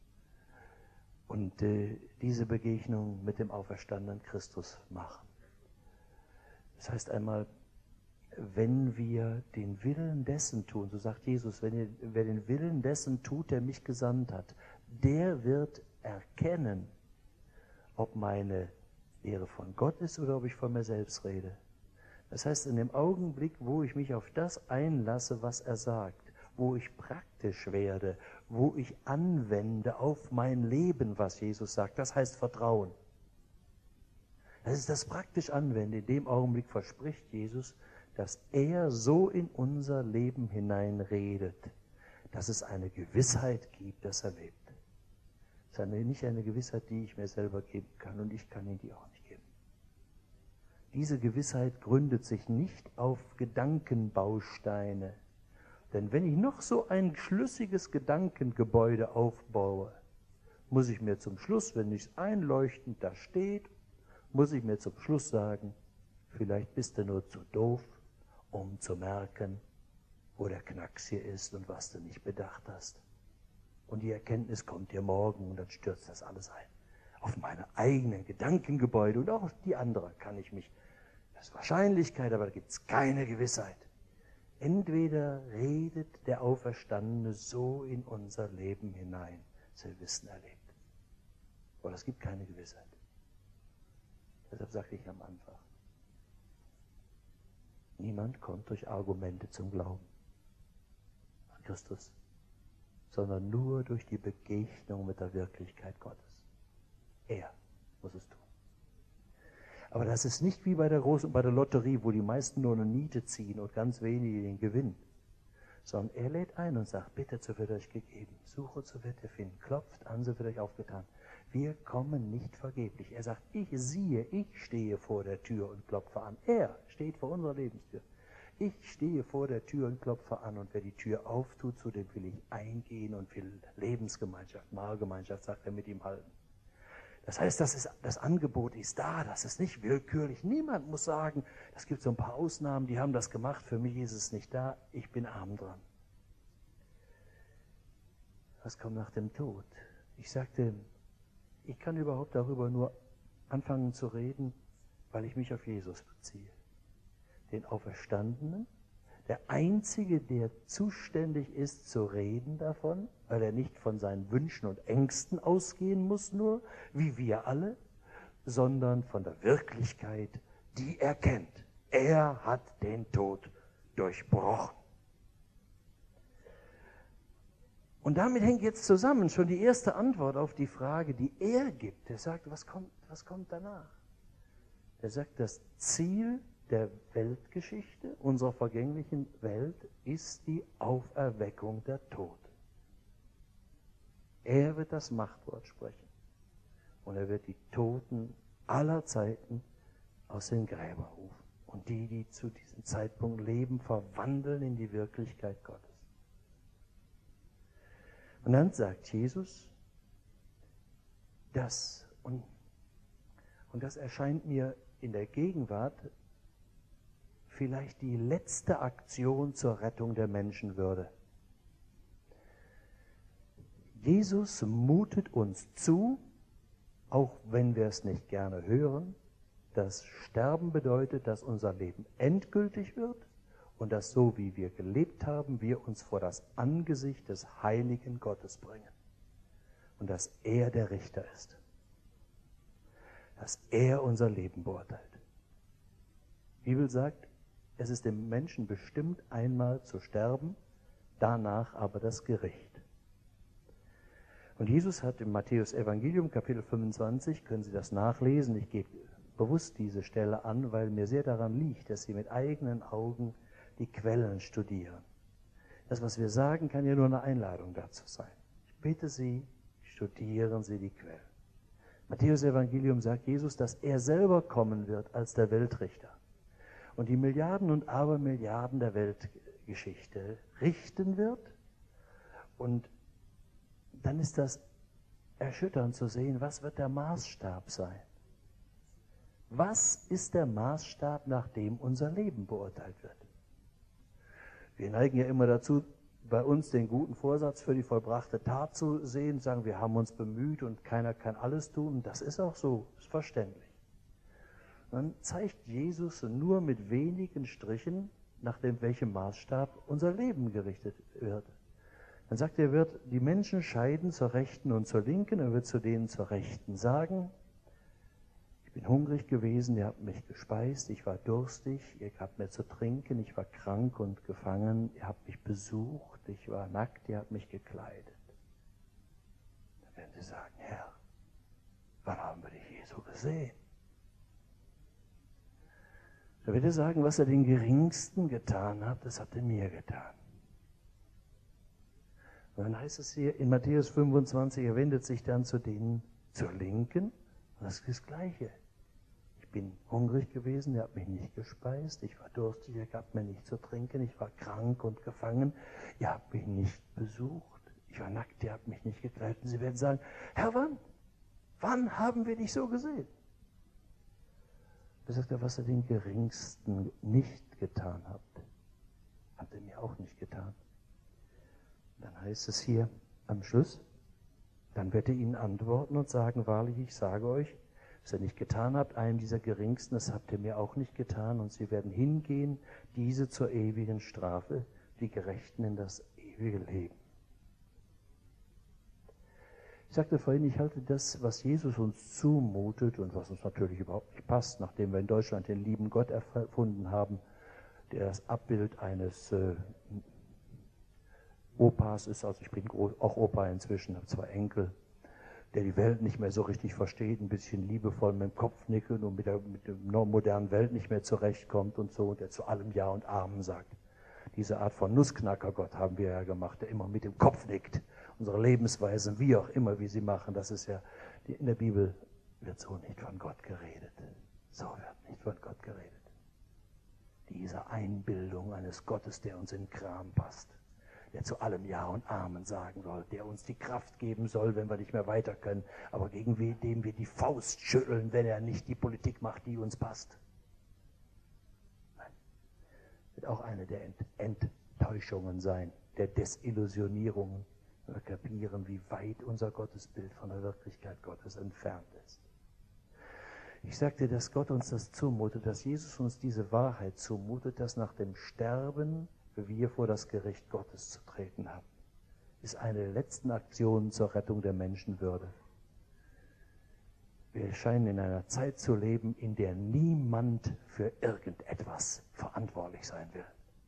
und äh, diese Begegnung mit dem auferstandenen Christus machen. Das heißt einmal, wenn wir den Willen dessen tun, so sagt Jesus, wenn ihr, wer den Willen dessen tut, der mich gesandt hat, der wird erkennen, ob meine Lehre von Gott ist oder ob ich von mir selbst rede. Das heißt, in dem Augenblick, wo ich mich auf das einlasse, was er sagt, wo ich praktisch werde, wo ich anwende auf mein Leben, was Jesus sagt, das heißt Vertrauen. Das ist das praktisch Anwenden. In dem Augenblick verspricht Jesus, dass er so in unser Leben hineinredet, dass es eine Gewissheit gibt, dass er lebt. Es ist eine, nicht eine Gewissheit, die ich mir selber geben kann, und ich kann ihn die auch nicht geben. Diese Gewissheit gründet sich nicht auf Gedankenbausteine. Denn wenn ich noch so ein schlüssiges Gedankengebäude aufbaue, muss ich mir zum Schluss, wenn nichts einleuchtend da steht, muss ich mir zum Schluss sagen, vielleicht bist du nur zu doof, um zu merken, wo der Knacks hier ist und was du nicht bedacht hast. Und die Erkenntnis kommt dir morgen und dann stürzt das alles ein. Auf meine eigenen Gedankengebäude und auch auf die anderen kann ich mich, das ist Wahrscheinlichkeit, aber da gibt es keine Gewissheit. Entweder redet der Auferstandene so in unser Leben hinein, dass wir Wissen erlebt. Oder es gibt keine Gewissheit. Deshalb sagte ich am Anfang, niemand kommt durch Argumente zum Glauben an Christus, sondern nur durch die Begegnung mit der Wirklichkeit Gottes. Er muss es tun. Aber das ist nicht wie bei der großen, bei der Lotterie, wo die meisten nur eine Niete ziehen und ganz wenige den Gewinn, sondern er lädt ein und sagt, bittet, so wird euch gegeben, suche, so wird ihr finden, klopft an, so wird euch aufgetan. Wir kommen nicht vergeblich. Er sagt, ich siehe, ich stehe vor der Tür und klopfe an. Er steht vor unserer Lebenstür. Ich stehe vor der Tür und klopfe an, und wer die Tür auftut, zu dem will ich eingehen und will Lebensgemeinschaft, Mahlgemeinschaft, sagt er, mit ihm halten. Das heißt, das, ist, das Angebot ist da, das ist nicht willkürlich. Niemand muss sagen, es gibt so ein paar Ausnahmen, die haben das gemacht, für mich ist es nicht da, ich bin arm dran. Was kommt nach dem Tod? Ich sagte, ich kann überhaupt darüber nur anfangen zu reden, weil ich mich auf Jesus beziehe. Den Auferstandenen, der Einzige, der zuständig ist zu reden davon, weil er nicht von seinen Wünschen und Ängsten ausgehen muss nur, wie wir alle, sondern von der Wirklichkeit, die er kennt. Er hat den Tod durchbrochen. Und damit hängt jetzt zusammen schon die erste Antwort auf die Frage, die er gibt. Er sagt, was kommt, was kommt danach? Er sagt, das Ziel der Weltgeschichte, unserer vergänglichen Welt, ist die Auferweckung der Toten. Er wird das Machtwort sprechen. Und er wird die Toten aller Zeiten aus den Gräbern rufen. Und die, die zu diesem Zeitpunkt leben, verwandeln in die Wirklichkeit Gottes. Und dann sagt Jesus, das, und, und das erscheint mir in der Gegenwart vielleicht die letzte Aktion zur Rettung der Menschenwürde. Jesus mutet uns zu, auch wenn wir es nicht gerne hören, dass Sterben bedeutet, dass unser Leben endgültig wird und dass so wie wir gelebt haben, wir uns vor das Angesicht des heiligen Gottes bringen. Und dass er der Richter ist. Dass er unser Leben beurteilt. Die Bibel sagt, es ist dem Menschen bestimmt, einmal zu sterben, danach aber das Gericht. Und Jesus hat im Matthäus-Evangelium, Kapitel fünfundzwanzig, können Sie das nachlesen, ich gebe bewusst diese Stelle an, weil mir sehr daran liegt, dass Sie mit eigenen Augen die Quellen studieren. Das, was wir sagen, kann ja nur eine Einladung dazu sein. Ich bitte Sie, studieren Sie die Quellen. Matthäus-Evangelium sagt Jesus, dass er selber kommen wird als der Weltrichter. Und die Milliarden und Abermilliarden der Weltgeschichte richten wird. Und dann ist das erschütternd zu sehen, was wird der Maßstab sein? Was ist der Maßstab, nach dem unser Leben beurteilt wird? Wir neigen ja immer dazu, bei uns den guten Vorsatz für die vollbrachte Tat zu sehen, sagen, wir haben uns bemüht und keiner kann alles tun. Das ist auch so, ist verständlich. Dann zeigt Jesus nur mit wenigen Strichen, nach dem welchem Maßstab unser Leben gerichtet wird. Dann sagt er, er wird die Menschen scheiden zur Rechten und zur Linken. Er wird zu denen zur Rechten sagen, ich bin hungrig gewesen, ihr habt mich gespeist, ich war durstig, ihr habt mir zu trinken, ich war krank und gefangen, ihr habt mich besucht, ich war nackt, ihr habt mich gekleidet. Dann werden sie sagen, Herr, wann haben wir dich je so gesehen? Da wird er sagen, was er den Geringsten getan hat, das hat er mir getan. Und dann heißt es hier in Matthäus fünfundzwanzig, er wendet sich dann zu denen zur Linken. Und das ist das Gleiche. Ich bin hungrig gewesen, ihr habt mich nicht gespeist. Ich war durstig, ihr habt mir nicht zu trinken. Ich war krank und gefangen, ihr habt mich nicht besucht. Ich war nackt, ihr habt mich nicht gekleidet. Und sie werden sagen, Herr, wann? Wann haben wir dich so gesehen? Da sagt er, was ihr den Geringsten nicht getan habt, habt ihr mir auch nicht getan. Dann heißt es hier am Schluss, dann wird er ihnen antworten und sagen, wahrlich, ich sage euch, was ihr nicht getan habt, einem dieser Geringsten, das habt ihr mir auch nicht getan. Und sie werden hingehen, diese zur ewigen Strafe, die Gerechten in das ewige Leben. Ich sagte vorhin, ich halte das, was Jesus uns zumutet und was uns natürlich überhaupt nicht passt, nachdem wir in Deutschland den lieben Gott erfunden haben, der das Abbild eines äh, Opas ist, also ich bin auch Opa inzwischen, habe zwei Enkel, der die Welt nicht mehr so richtig versteht, ein bisschen liebevoll mit dem Kopf nicken und mit der, mit der modernen Welt nicht mehr zurechtkommt und so, und der zu allem Ja und Amen sagt. Diese Art von Nussknackergott haben wir ja gemacht, der immer mit dem Kopf nickt. Unsere Lebensweisen, wie auch immer, wie sie machen, das ist ja, in der Bibel wird so nicht von Gott geredet. So wird nicht von Gott geredet. Diese Einbildung eines Gottes, der uns in den Kram passt, der zu allem Ja und Amen sagen soll, der uns die Kraft geben soll, wenn wir nicht mehr weiter können, aber gegen dem wir die Faust schütteln, wenn er nicht die Politik macht, die uns passt. Nein. Wird auch eine der Ent- Enttäuschungen sein, der Desillusionierungen, wenn wir kapieren, wie weit unser Gottesbild von der Wirklichkeit Gottes entfernt ist. Ich sagte, dass Gott uns das zumutet, dass Jesus uns diese Wahrheit zumutet, dass nach dem Sterben wir vor das Gericht Gottes zu treten haben, ist eine der letzten Aktionen zur Rettung der Menschenwürde. Wir scheinen in einer Zeit zu leben, in der niemand für irgendetwas verantwortlich sein will.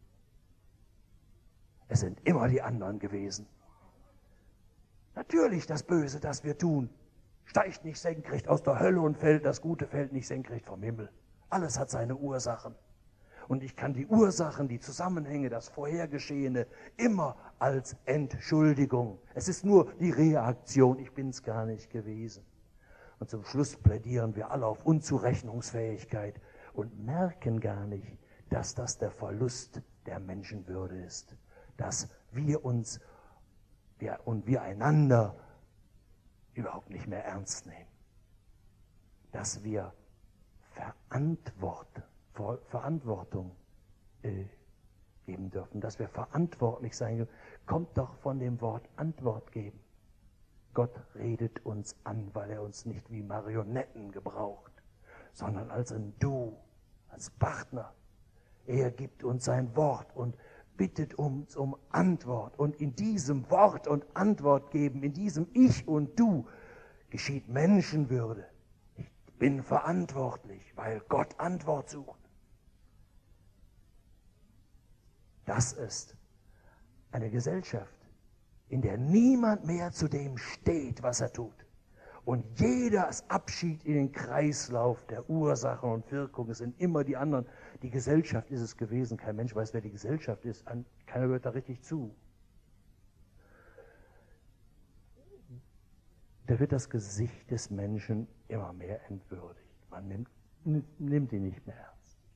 Es sind immer die anderen gewesen. Natürlich, das Böse, das wir tun, steigt nicht senkrecht aus der Hölle und fällt, das Gute fällt nicht senkrecht vom Himmel. Alles hat seine Ursachen. Und ich kann die Ursachen, die Zusammenhänge, das Vorhergeschehene immer als Entschuldigung. Es ist nur die Reaktion, ich bin es gar nicht gewesen. Und zum Schluss plädieren wir alle auf Unzurechnungsfähigkeit und merken gar nicht, dass das der Verlust der Menschenwürde ist. Dass wir uns wir, und wir einander überhaupt nicht mehr ernst nehmen. Dass wir verantworten. Verantwortung äh, geben dürfen, dass wir verantwortlich sein dürfen, kommt doch von dem Wort Antwort geben. Gott redet uns an, weil er uns nicht wie Marionetten gebraucht, sondern als ein Du, als Partner. Er gibt uns sein Wort und bittet uns um Antwort. Und in diesem Wort und Antwort geben, in diesem Ich und Du, geschieht Menschenwürde. Ich bin verantwortlich, weil Gott Antwort sucht. Das ist eine Gesellschaft, in der niemand mehr zu dem steht, was er tut. Und jeder ist Abschied in den Kreislauf der Ursachen und Wirkungen. Es sind immer die anderen. Die Gesellschaft ist es gewesen. Kein Mensch weiß, wer die Gesellschaft ist. Keiner hört da richtig zu. Da wird das Gesicht des Menschen immer mehr entwürdigt. Man nimmt, nimmt ihn nicht mehr ernst.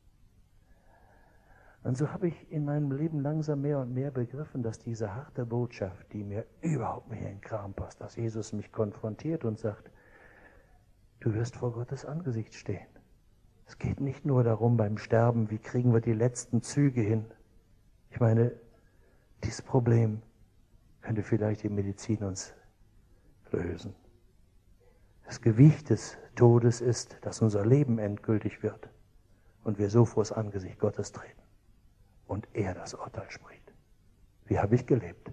Und so habe ich in meinem Leben langsam mehr und mehr begriffen, dass diese harte Botschaft, die mir überhaupt nicht in den Kram passt, dass Jesus mich konfrontiert und sagt, du wirst vor Gottes Angesicht stehen. Es geht nicht nur darum beim Sterben, wie kriegen wir die letzten Züge hin. Ich meine, dieses Problem könnte vielleicht die Medizin uns lösen. Das Gewicht des Todes ist, dass unser Leben endgültig wird und wir so vor das Angesicht Gottes treten. Und er das Urteil spricht. Wie habe ich gelebt?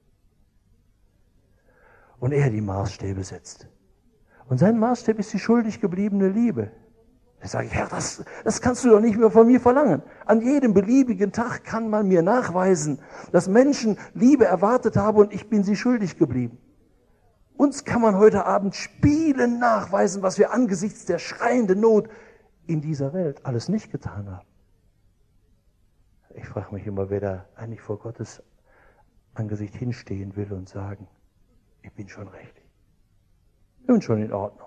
Und er die Maßstäbe setzt. Und sein Maßstab ist die schuldig gebliebene Liebe. Da sage ich, Herr, das, das kannst du doch nicht mehr von mir verlangen. An jedem beliebigen Tag kann man mir nachweisen, dass Menschen Liebe erwartet haben und ich bin sie schuldig geblieben. Uns kann man heute Abend spielen nachweisen, was wir angesichts der schreienden Not in dieser Welt alles nicht getan haben. Ich frage mich immer, wer da eigentlich vor Gottes Angesicht hinstehen will und sagen, ich bin schon richtig. Ich bin schon in Ordnung.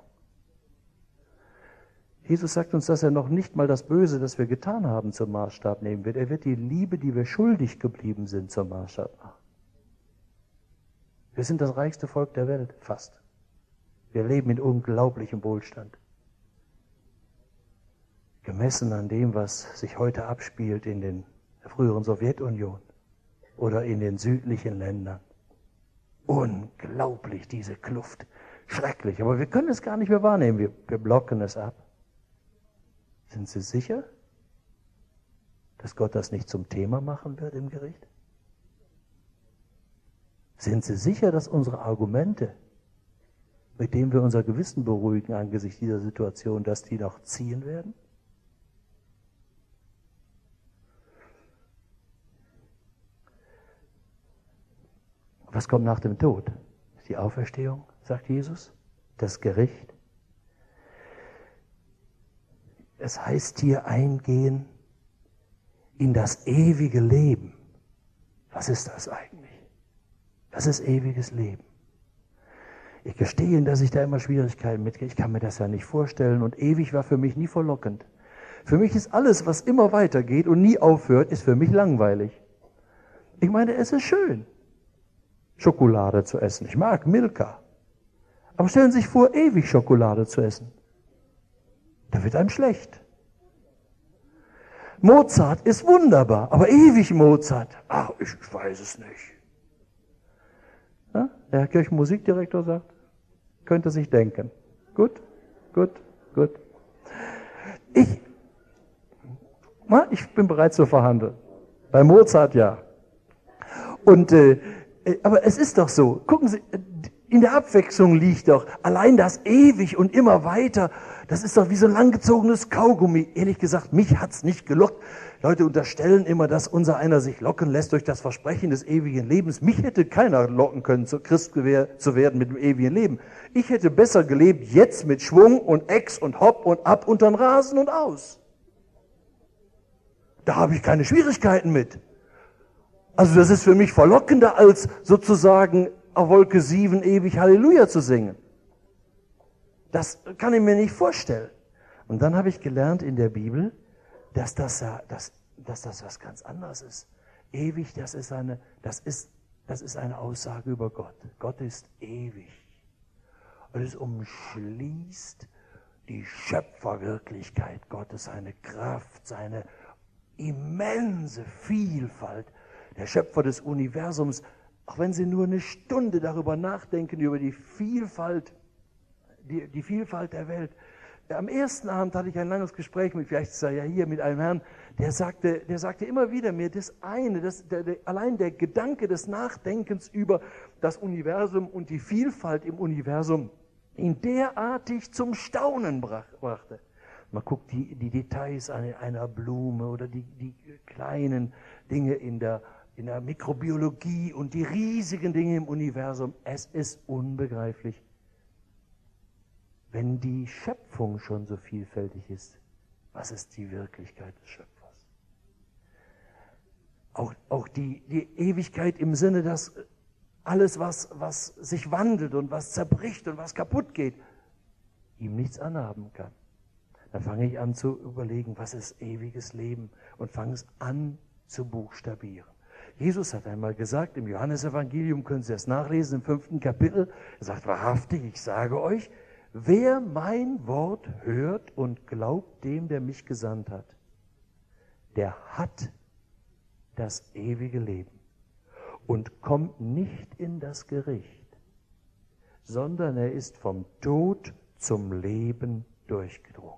Jesus sagt uns, dass er noch nicht mal das Böse, das wir getan haben, zum Maßstab nehmen wird. Er wird die Liebe, die wir schuldig geblieben sind, zum Maßstab machen. Wir sind das reichste Volk der Welt, fast. Wir leben in unglaublichem Wohlstand. Gemessen an dem, was sich heute abspielt in den der früheren Sowjetunion oder in den südlichen Ländern. Unglaublich, diese Kluft. Schrecklich, aber wir können es gar nicht mehr wahrnehmen. Wir, wir blocken es ab. Sind Sie sicher, dass Gott das nicht zum Thema machen wird im Gericht? Sind Sie sicher, dass unsere Argumente, mit denen wir unser Gewissen beruhigen angesichts dieser Situation, dass die noch ziehen werden? Was kommt nach dem Tod? Die Auferstehung, sagt Jesus, das Gericht. Es heißt hier eingehen in das ewige Leben. Was ist das eigentlich? Das ist ewiges Leben. Ich gestehe Ihnen, dass ich da immer Schwierigkeiten mitkriege. Ich kann mir das ja nicht vorstellen und ewig war für mich nie verlockend. Für mich ist alles, was immer weitergeht und nie aufhört, ist für mich langweilig. Ich meine, es ist schön, Schokolade zu essen. Ich mag Milka. Aber stellen Sie sich vor, ewig Schokolade zu essen. Da wird einem schlecht. Mozart ist wunderbar, aber ewig Mozart, ach, ich weiß es nicht. Ja, der Herr Kirchenmusikdirektor sagt, könnte sich denken. Gut, gut, gut. Ich, na, ich bin bereit zu verhandeln. Bei Mozart ja. Und äh, aber es ist doch so, gucken Sie, in der Abwechslung liegt doch allein das ewig und immer weiter, das ist doch wie so ein langgezogenes Kaugummi. Ehrlich gesagt, mich hat's nicht gelockt. Leute unterstellen immer, dass unser einer sich locken lässt durch das Versprechen des ewigen Lebens. Mich hätte keiner locken können, zu Christ zu werden mit dem ewigen Leben. Ich hätte besser gelebt jetzt mit Schwung und Ex und Hopp und ab unter den Rasen und aus. Da habe ich keine Schwierigkeiten mit. Also das ist für mich verlockender, als sozusagen auf Wolke sieben ewig Halleluja zu singen. Das kann ich mir nicht vorstellen. Und dann habe ich gelernt in der Bibel, dass das, dass, dass das was ganz anderes ist. Ewig, das ist, eine, das, ist, das ist eine Aussage über Gott. Gott ist ewig. Und es umschließt die Schöpferwirklichkeit Gottes, seine Kraft, seine immense Vielfalt. Der Schöpfer des Universums, auch wenn Sie nur eine Stunde darüber nachdenken, über die Vielfalt, die, die Vielfalt der Welt. Am ersten Abend hatte ich ein langes Gespräch mit, vielleicht ist er ja hier, mit einem Herrn, der sagte, der sagte immer wieder mir, das eine, das, der, der, allein der Gedanke des Nachdenkens über das Universum und die Vielfalt im Universum ihn derartig zum Staunen brachte. Man guckt die, die Details einer, einer Blume oder die, die kleinen Dinge in der in der Mikrobiologie und die riesigen Dinge im Universum. Es ist unbegreiflich. Wenn die Schöpfung schon so vielfältig ist, was ist die Wirklichkeit des Schöpfers? Auch, auch die, die Ewigkeit im Sinne, dass alles, was, was sich wandelt und was zerbricht und was kaputt geht, ihm nichts anhaben kann. Dann fange ich an zu überlegen, was ist ewiges Leben und fange es an zu buchstabieren. Jesus hat einmal gesagt, im Johannesevangelium können Sie das nachlesen, im fünften Kapitel, er sagt, wahrhaftig, ich sage euch, wer mein Wort hört und glaubt dem, der mich gesandt hat, der hat das ewige Leben und kommt nicht in das Gericht, sondern er ist vom Tod zum Leben durchgedrungen.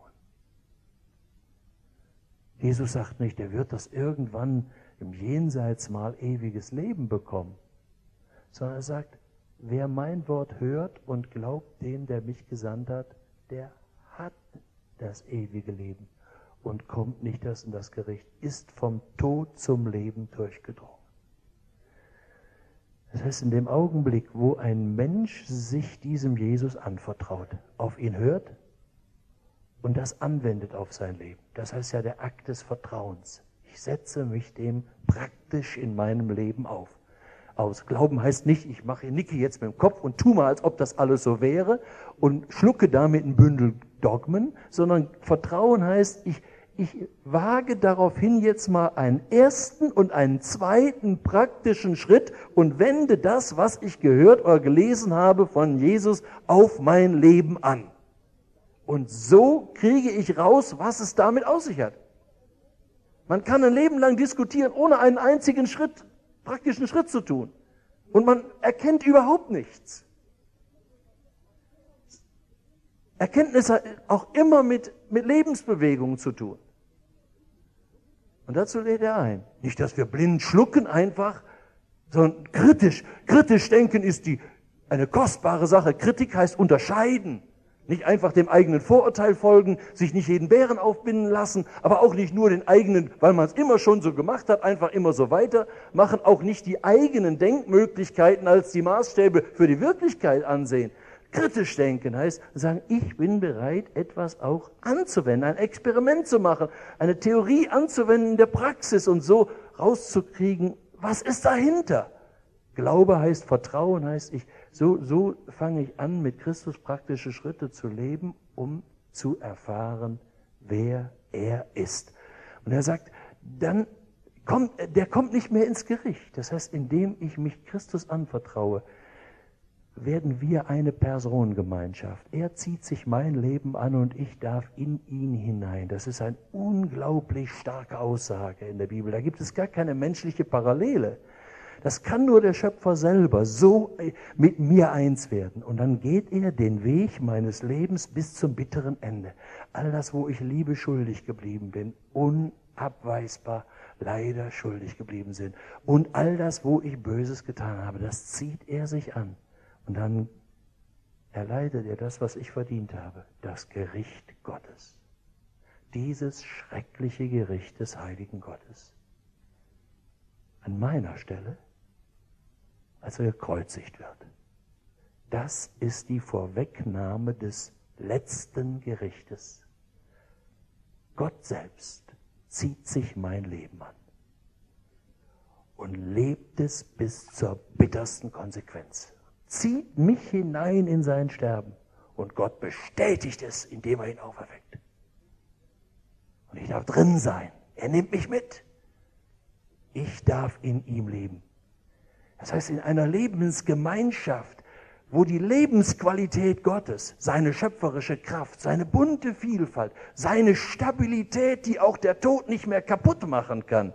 Jesus sagt nicht, er wird das irgendwann im Jenseits mal ewiges Leben bekommen, sondern er sagt, wer mein Wort hört und glaubt dem, der mich gesandt hat, der hat das ewige Leben und kommt nicht erst in das Gericht, ist vom Tod zum Leben durchgedrungen. Das heißt, in dem Augenblick, wo ein Mensch sich diesem Jesus anvertraut, auf ihn hört und das anwendet auf sein Leben, das heißt ja der Akt des Vertrauens. Ich Ich setze mich dem praktisch in meinem Leben auf. Aus. Glauben heißt nicht, ich mache, nicke jetzt mit dem Kopf und tu mal, als ob das alles so wäre und schlucke damit ein Bündel Dogmen, sondern Vertrauen heißt, ich, ich wage darauf hin jetzt mal einen ersten und einen zweiten praktischen Schritt und wende das, was ich gehört oder gelesen habe von Jesus, auf mein Leben an. Und so kriege ich raus, was es damit auf sich hat. Man kann ein Leben lang diskutieren, ohne einen einzigen Schritt, praktischen Schritt zu tun. Und man erkennt überhaupt nichts. Erkenntnis hat auch immer mit, mit Lebensbewegungen zu tun. Und dazu lädt er ein. Nicht, dass wir blind schlucken einfach, sondern kritisch. Kritisch denken ist die, eine kostbare Sache. Kritik heißt unterscheiden. Nicht einfach dem eigenen Vorurteil folgen, sich nicht jeden Bären aufbinden lassen, aber auch nicht nur den eigenen, weil man es immer schon so gemacht hat, einfach immer so weitermachen, auch nicht die eigenen Denkmöglichkeiten als die Maßstäbe für die Wirklichkeit ansehen. Kritisch denken heißt sagen, ich bin bereit, etwas auch anzuwenden, ein Experiment zu machen, eine Theorie anzuwenden in der Praxis und so rauszukriegen, was ist dahinter? Glaube heißt Vertrauen, heißt ich, so, so fange ich an, mit Christus praktische Schritte zu leben, um zu erfahren, wer er ist. Und er sagt, dann kommt, der kommt nicht mehr ins Gericht. Das heißt, indem ich mich Christus anvertraue, werden wir eine Personengemeinschaft. Er zieht sich mein Leben an und ich darf in ihn hinein. Das ist eine unglaublich starke Aussage in der Bibel. Da gibt es gar keine menschliche Parallele. Das kann nur der Schöpfer selber so mit mir eins werden. Und dann geht er den Weg meines Lebens bis zum bitteren Ende. All das, wo ich Liebe schuldig geblieben bin, unabweisbar leider schuldig geblieben sind. Und all das, wo ich Böses getan habe, das zieht er sich an. Und dann erleidet er das, was ich verdient habe, das Gericht Gottes. Dieses schreckliche Gericht des heiligen Gottes. An meiner Stelle, als er gekreuzigt wird. Das ist die Vorwegnahme des letzten Gerichtes. Gott selbst zieht sich mein Leben an und lebt es bis zur bittersten Konsequenz. Zieht mich hinein in sein Sterben und Gott bestätigt es, indem er ihn auferweckt. Und ich darf drin sein. Er nimmt mich mit. Ich darf in ihm leben. Das heißt, in einer Lebensgemeinschaft, wo die Lebensqualität Gottes, seine schöpferische Kraft, seine bunte Vielfalt, seine Stabilität, die auch der Tod nicht mehr kaputt machen kann,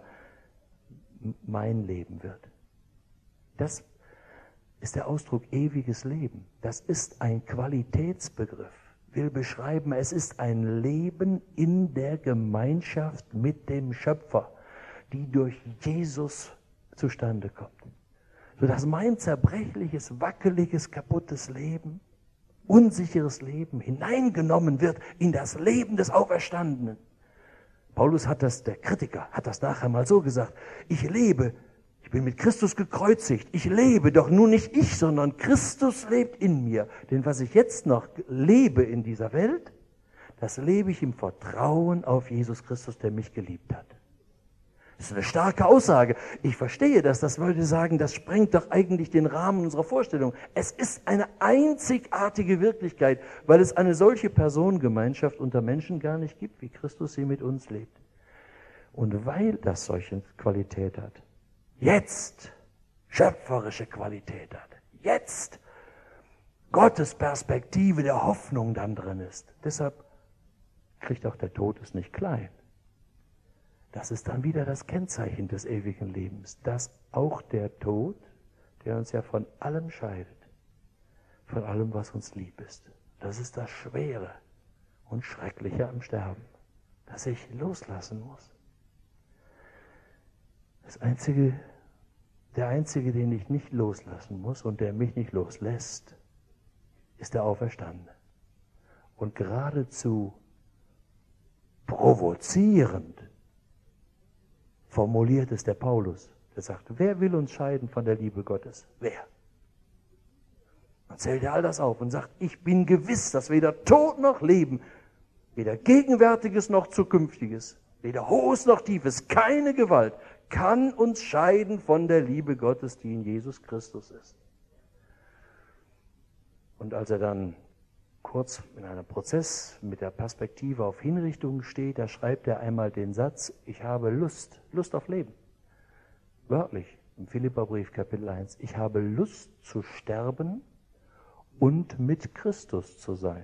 mein Leben wird. Das ist der Ausdruck ewiges Leben. Das ist ein Qualitätsbegriff. Will beschreiben, es ist ein Leben in der Gemeinschaft mit dem Schöpfer, die durch Jesus zustande kommt. Sodass mein zerbrechliches, wackeliges, kaputtes Leben, unsicheres Leben hineingenommen wird in das Leben des Auferstandenen. Paulus hat das, der Kritiker, hat das nachher mal so gesagt, ich lebe, ich bin mit Christus gekreuzigt, ich lebe, doch nun nicht ich, sondern Christus lebt in mir. Denn was ich jetzt noch lebe in dieser Welt, das lebe ich im Vertrauen auf Jesus Christus, der mich geliebt hat. Das ist eine starke Aussage. Ich verstehe das, das würde sagen, das sprengt doch eigentlich den Rahmen unserer Vorstellung. Es ist eine einzigartige Wirklichkeit, weil es eine solche Personengemeinschaft unter Menschen gar nicht gibt, wie Christus sie mit uns lebt. Und weil das solche Qualität hat, jetzt schöpferische Qualität hat, jetzt Gottes Perspektive der Hoffnung dann drin ist. Deshalb kriegt auch der Tod es nicht klein. Das ist dann wieder das Kennzeichen des ewigen Lebens, dass auch der Tod, der uns ja von allem scheidet, von allem, was uns lieb ist, das ist das Schwere und Schreckliche am Sterben, dass ich loslassen muss. Das Einzige, der Einzige, den ich nicht loslassen muss und der mich nicht loslässt, ist der Auferstandene. Und geradezu provozierend formuliert es der Paulus. Der sagt, wer will uns scheiden von der Liebe Gottes? Wer? Und zählt er all das auf und sagt, ich bin gewiss, dass weder Tod noch Leben, weder Gegenwärtiges noch Zukünftiges, weder Hohes noch Tiefes, keine Gewalt kann uns scheiden von der Liebe Gottes, die in Jesus Christus ist. Und als er dann kurz in einem Prozess mit der Perspektive auf Hinrichtung steht, da schreibt er einmal den Satz, ich habe Lust, Lust auf Leben. Wörtlich, im Philipperbrief Kapitel eins, ich habe Lust zu sterben und mit Christus zu sein.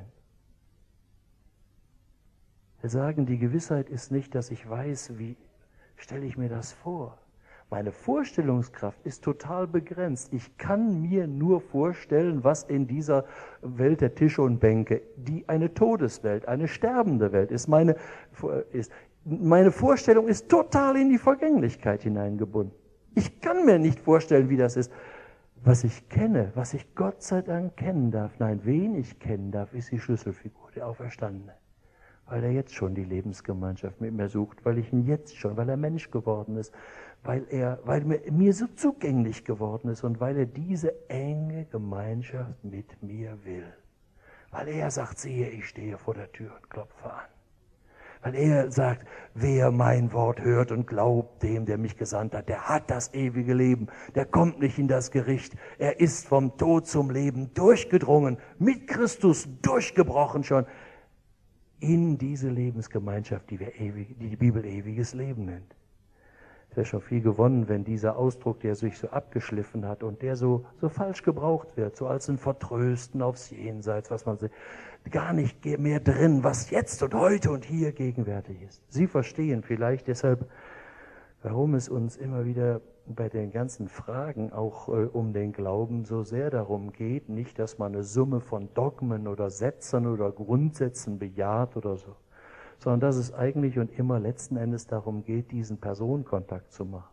Wir sagen, die Gewissheit ist nicht, dass ich weiß, wie stelle ich mir das vor. Meine Vorstellungskraft ist total begrenzt. Ich kann mir nur vorstellen, was in dieser Welt der Tische und Bänke, die eine Todeswelt, eine sterbende Welt ist. Meine, ist, meine Vorstellung ist total in die Vergänglichkeit hineingebunden. Ich kann mir nicht vorstellen, wie das ist. Was ich kenne, was ich Gott sei Dank kennen darf, nein, wen ich kennen darf, ist die Schlüsselfigur, der Auferstandene. Weil er jetzt schon die Lebensgemeinschaft mit mir sucht, weil ich ihn jetzt schon, weil er Mensch geworden ist, weil er, weil mir, mir so zugänglich geworden ist und weil er diese enge Gemeinschaft mit mir will. Weil er sagt, siehe, ich stehe vor der Tür und klopfe an. Weil er sagt, wer mein Wort hört und glaubt dem, der mich gesandt hat, der hat das ewige Leben, der kommt nicht in das Gericht, er ist vom Tod zum Leben durchgedrungen, mit Christus durchgebrochen schon, in diese Lebensgemeinschaft, die, wir ewig, die die Bibel ewiges Leben nennt. Es wäre schon viel gewonnen, wenn dieser Ausdruck, der sich so abgeschliffen hat und der so, so falsch gebraucht wird, so als ein Vertrösten aufs Jenseits, was man gar nicht mehr drin, was jetzt und heute und hier gegenwärtig ist. Sie verstehen vielleicht deshalb, warum es uns immer wieder bei den ganzen Fragen auch äh, um den Glauben so sehr darum geht, nicht, dass man eine Summe von Dogmen oder Sätzen oder Grundsätzen bejaht oder so, sondern dass es eigentlich und immer letzten Endes darum geht, diesen Personenkontakt zu machen.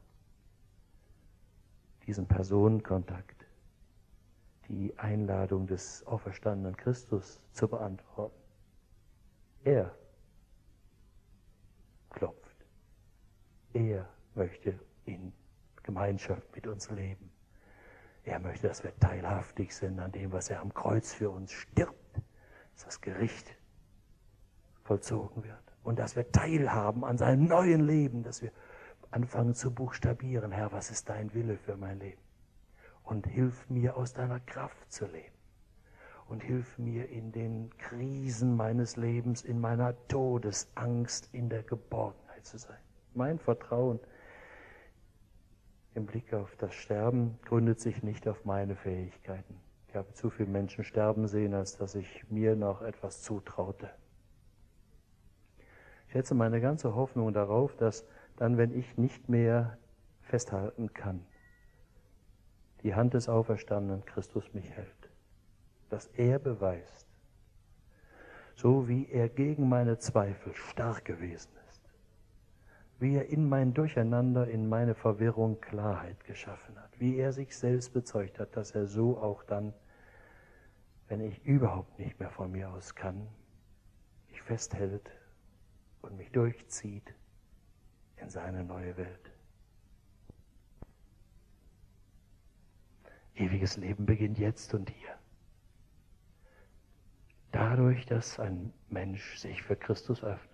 Diesen Personenkontakt, die Einladung des auferstandenen Christus zu beantworten. Er klopft. Er möchte in Gemeinschaft mit uns leben. Er möchte, dass wir teilhaftig sind an dem, was er am Kreuz für uns stirbt, dass das Gericht vollzogen wird und dass wir teilhaben an seinem neuen Leben, dass wir anfangen zu buchstabieren, Herr, was ist dein Wille für mein Leben? Und hilf mir, aus deiner Kraft zu leben. Und hilf mir in den Krisen meines Lebens, in meiner Todesangst, in der Geborgenheit zu sein. Mein Vertrauen im Blick auf das Sterben gründet sich nicht auf meine Fähigkeiten. Ich habe zu viele Menschen sterben sehen, als dass ich mir noch etwas zutraute. Ich setze meine ganze Hoffnung darauf, dass dann, wenn ich nicht mehr festhalten kann, die Hand des auferstandenen Christus mich hält. Dass er beweist, so wie er gegen meine Zweifel stark gewesen ist, wie er in mein Durcheinander, in meine Verwirrung Klarheit geschaffen hat, wie er sich selbst bezeugt hat, dass er so auch dann, wenn ich überhaupt nicht mehr von mir aus kann, mich festhält und mich durchzieht in seine neue Welt. Ewiges Leben beginnt jetzt und hier. Dadurch, dass ein Mensch sich für Christus öffnet.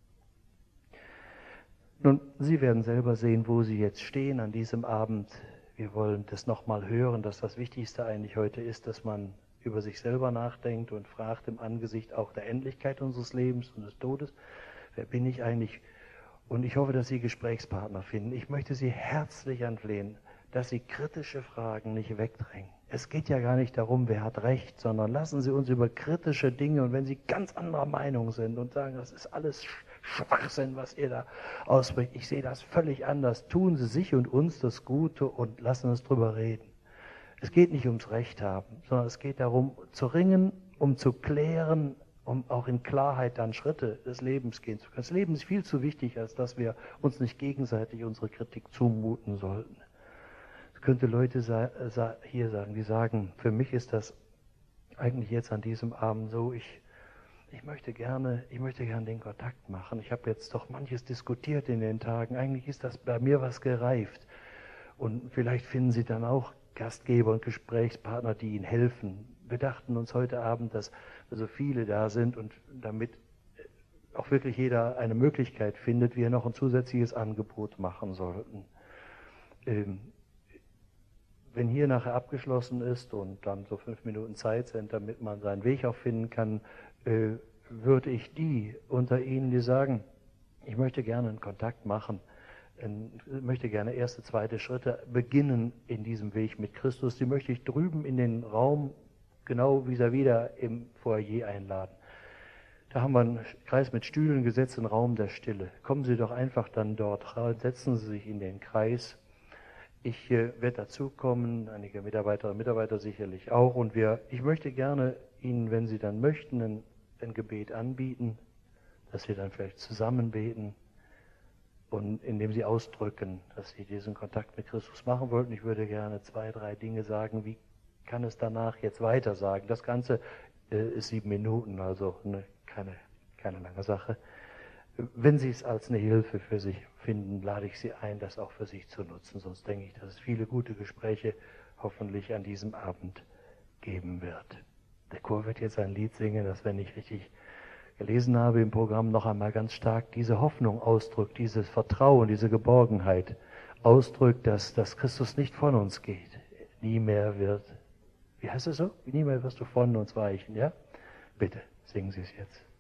Nun, Sie werden selber sehen, wo Sie jetzt stehen an diesem Abend. Wir wollen das nochmal hören, dass das Wichtigste eigentlich heute ist, dass man über sich selber nachdenkt und fragt im Angesicht auch der Endlichkeit unseres Lebens und des Todes, wer bin ich eigentlich? Und ich hoffe, dass Sie Gesprächspartner finden. Ich möchte Sie herzlich anflehen, dass Sie kritische Fragen nicht wegdrängen. Es geht ja gar nicht darum, wer hat Recht, sondern lassen Sie uns über kritische Dinge, und wenn Sie ganz anderer Meinung sind und sagen, das ist alles Schwachsinn, was ihr da ausbringt, ich sehe das völlig anders, tun Sie sich und uns das Gute und lassen uns drüber reden. Es geht nicht ums Recht haben, sondern es geht darum, zu ringen, um zu klären, um auch in Klarheit dann Schritte des Lebens gehen zu können. Das Leben ist viel zu wichtig, als dass wir uns nicht gegenseitig unsere Kritik zumuten sollten. Es könnte Leute hier sagen, die sagen, für mich ist das eigentlich jetzt an diesem Abend so, ich, ich möchte gerne, ich möchte gerne den Kontakt machen. Ich habe jetzt doch manches diskutiert in den Tagen. Eigentlich ist das bei mir was gereift. Und vielleicht finden Sie dann auch Gastgeber und Gesprächspartner, die Ihnen helfen. Wir dachten uns heute Abend, dass so viele da sind und damit auch wirklich jeder eine Möglichkeit findet, wir noch ein zusätzliches Angebot machen sollten. Ähm, wenn hier nachher abgeschlossen ist und dann so fünf Minuten Zeit sind, damit man seinen Weg auch finden kann, äh, würde ich die unter Ihnen, die sagen, ich möchte gerne einen Kontakt machen, ich möchte gerne erste, zweite Schritte beginnen in diesem Weg mit Christus, die möchte ich drüben in den Raum, genau vis-à-vis da im Foyer einladen. Da haben wir einen Kreis mit Stühlen gesetzt, einen Raum der Stille. Kommen Sie doch einfach dann dort rein, setzen Sie sich in den Kreis. Ich äh, werde dazukommen, einige Mitarbeiterinnen und Mitarbeiter sicherlich auch. Und wir, ich möchte gerne Ihnen, wenn Sie dann möchten, ein, ein Gebet anbieten, dass wir dann vielleicht zusammen beten und indem Sie ausdrücken, dass Sie diesen Kontakt mit Christus machen wollten. Ich würde gerne zwei, drei Dinge sagen, wie kann es danach jetzt weiter sagen. Das Ganze äh, ist sieben Minuten, also eine, keine, keine lange Sache. Wenn Sie es als eine Hilfe für sich finden, lade ich Sie ein, das auch für sich zu nutzen. Sonst denke ich, dass es viele gute Gespräche hoffentlich an diesem Abend geben wird. Der Chor wird jetzt ein Lied singen, das, wenn ich richtig gelesen habe im Programm, noch einmal ganz stark diese Hoffnung ausdrückt, dieses Vertrauen, diese Geborgenheit ausdrückt, dass, dass Christus nicht von uns geht. Nie mehr wird, wie heißt es so? Nie mehr wirst du von uns weichen, ja? Bitte, singen Sie es jetzt.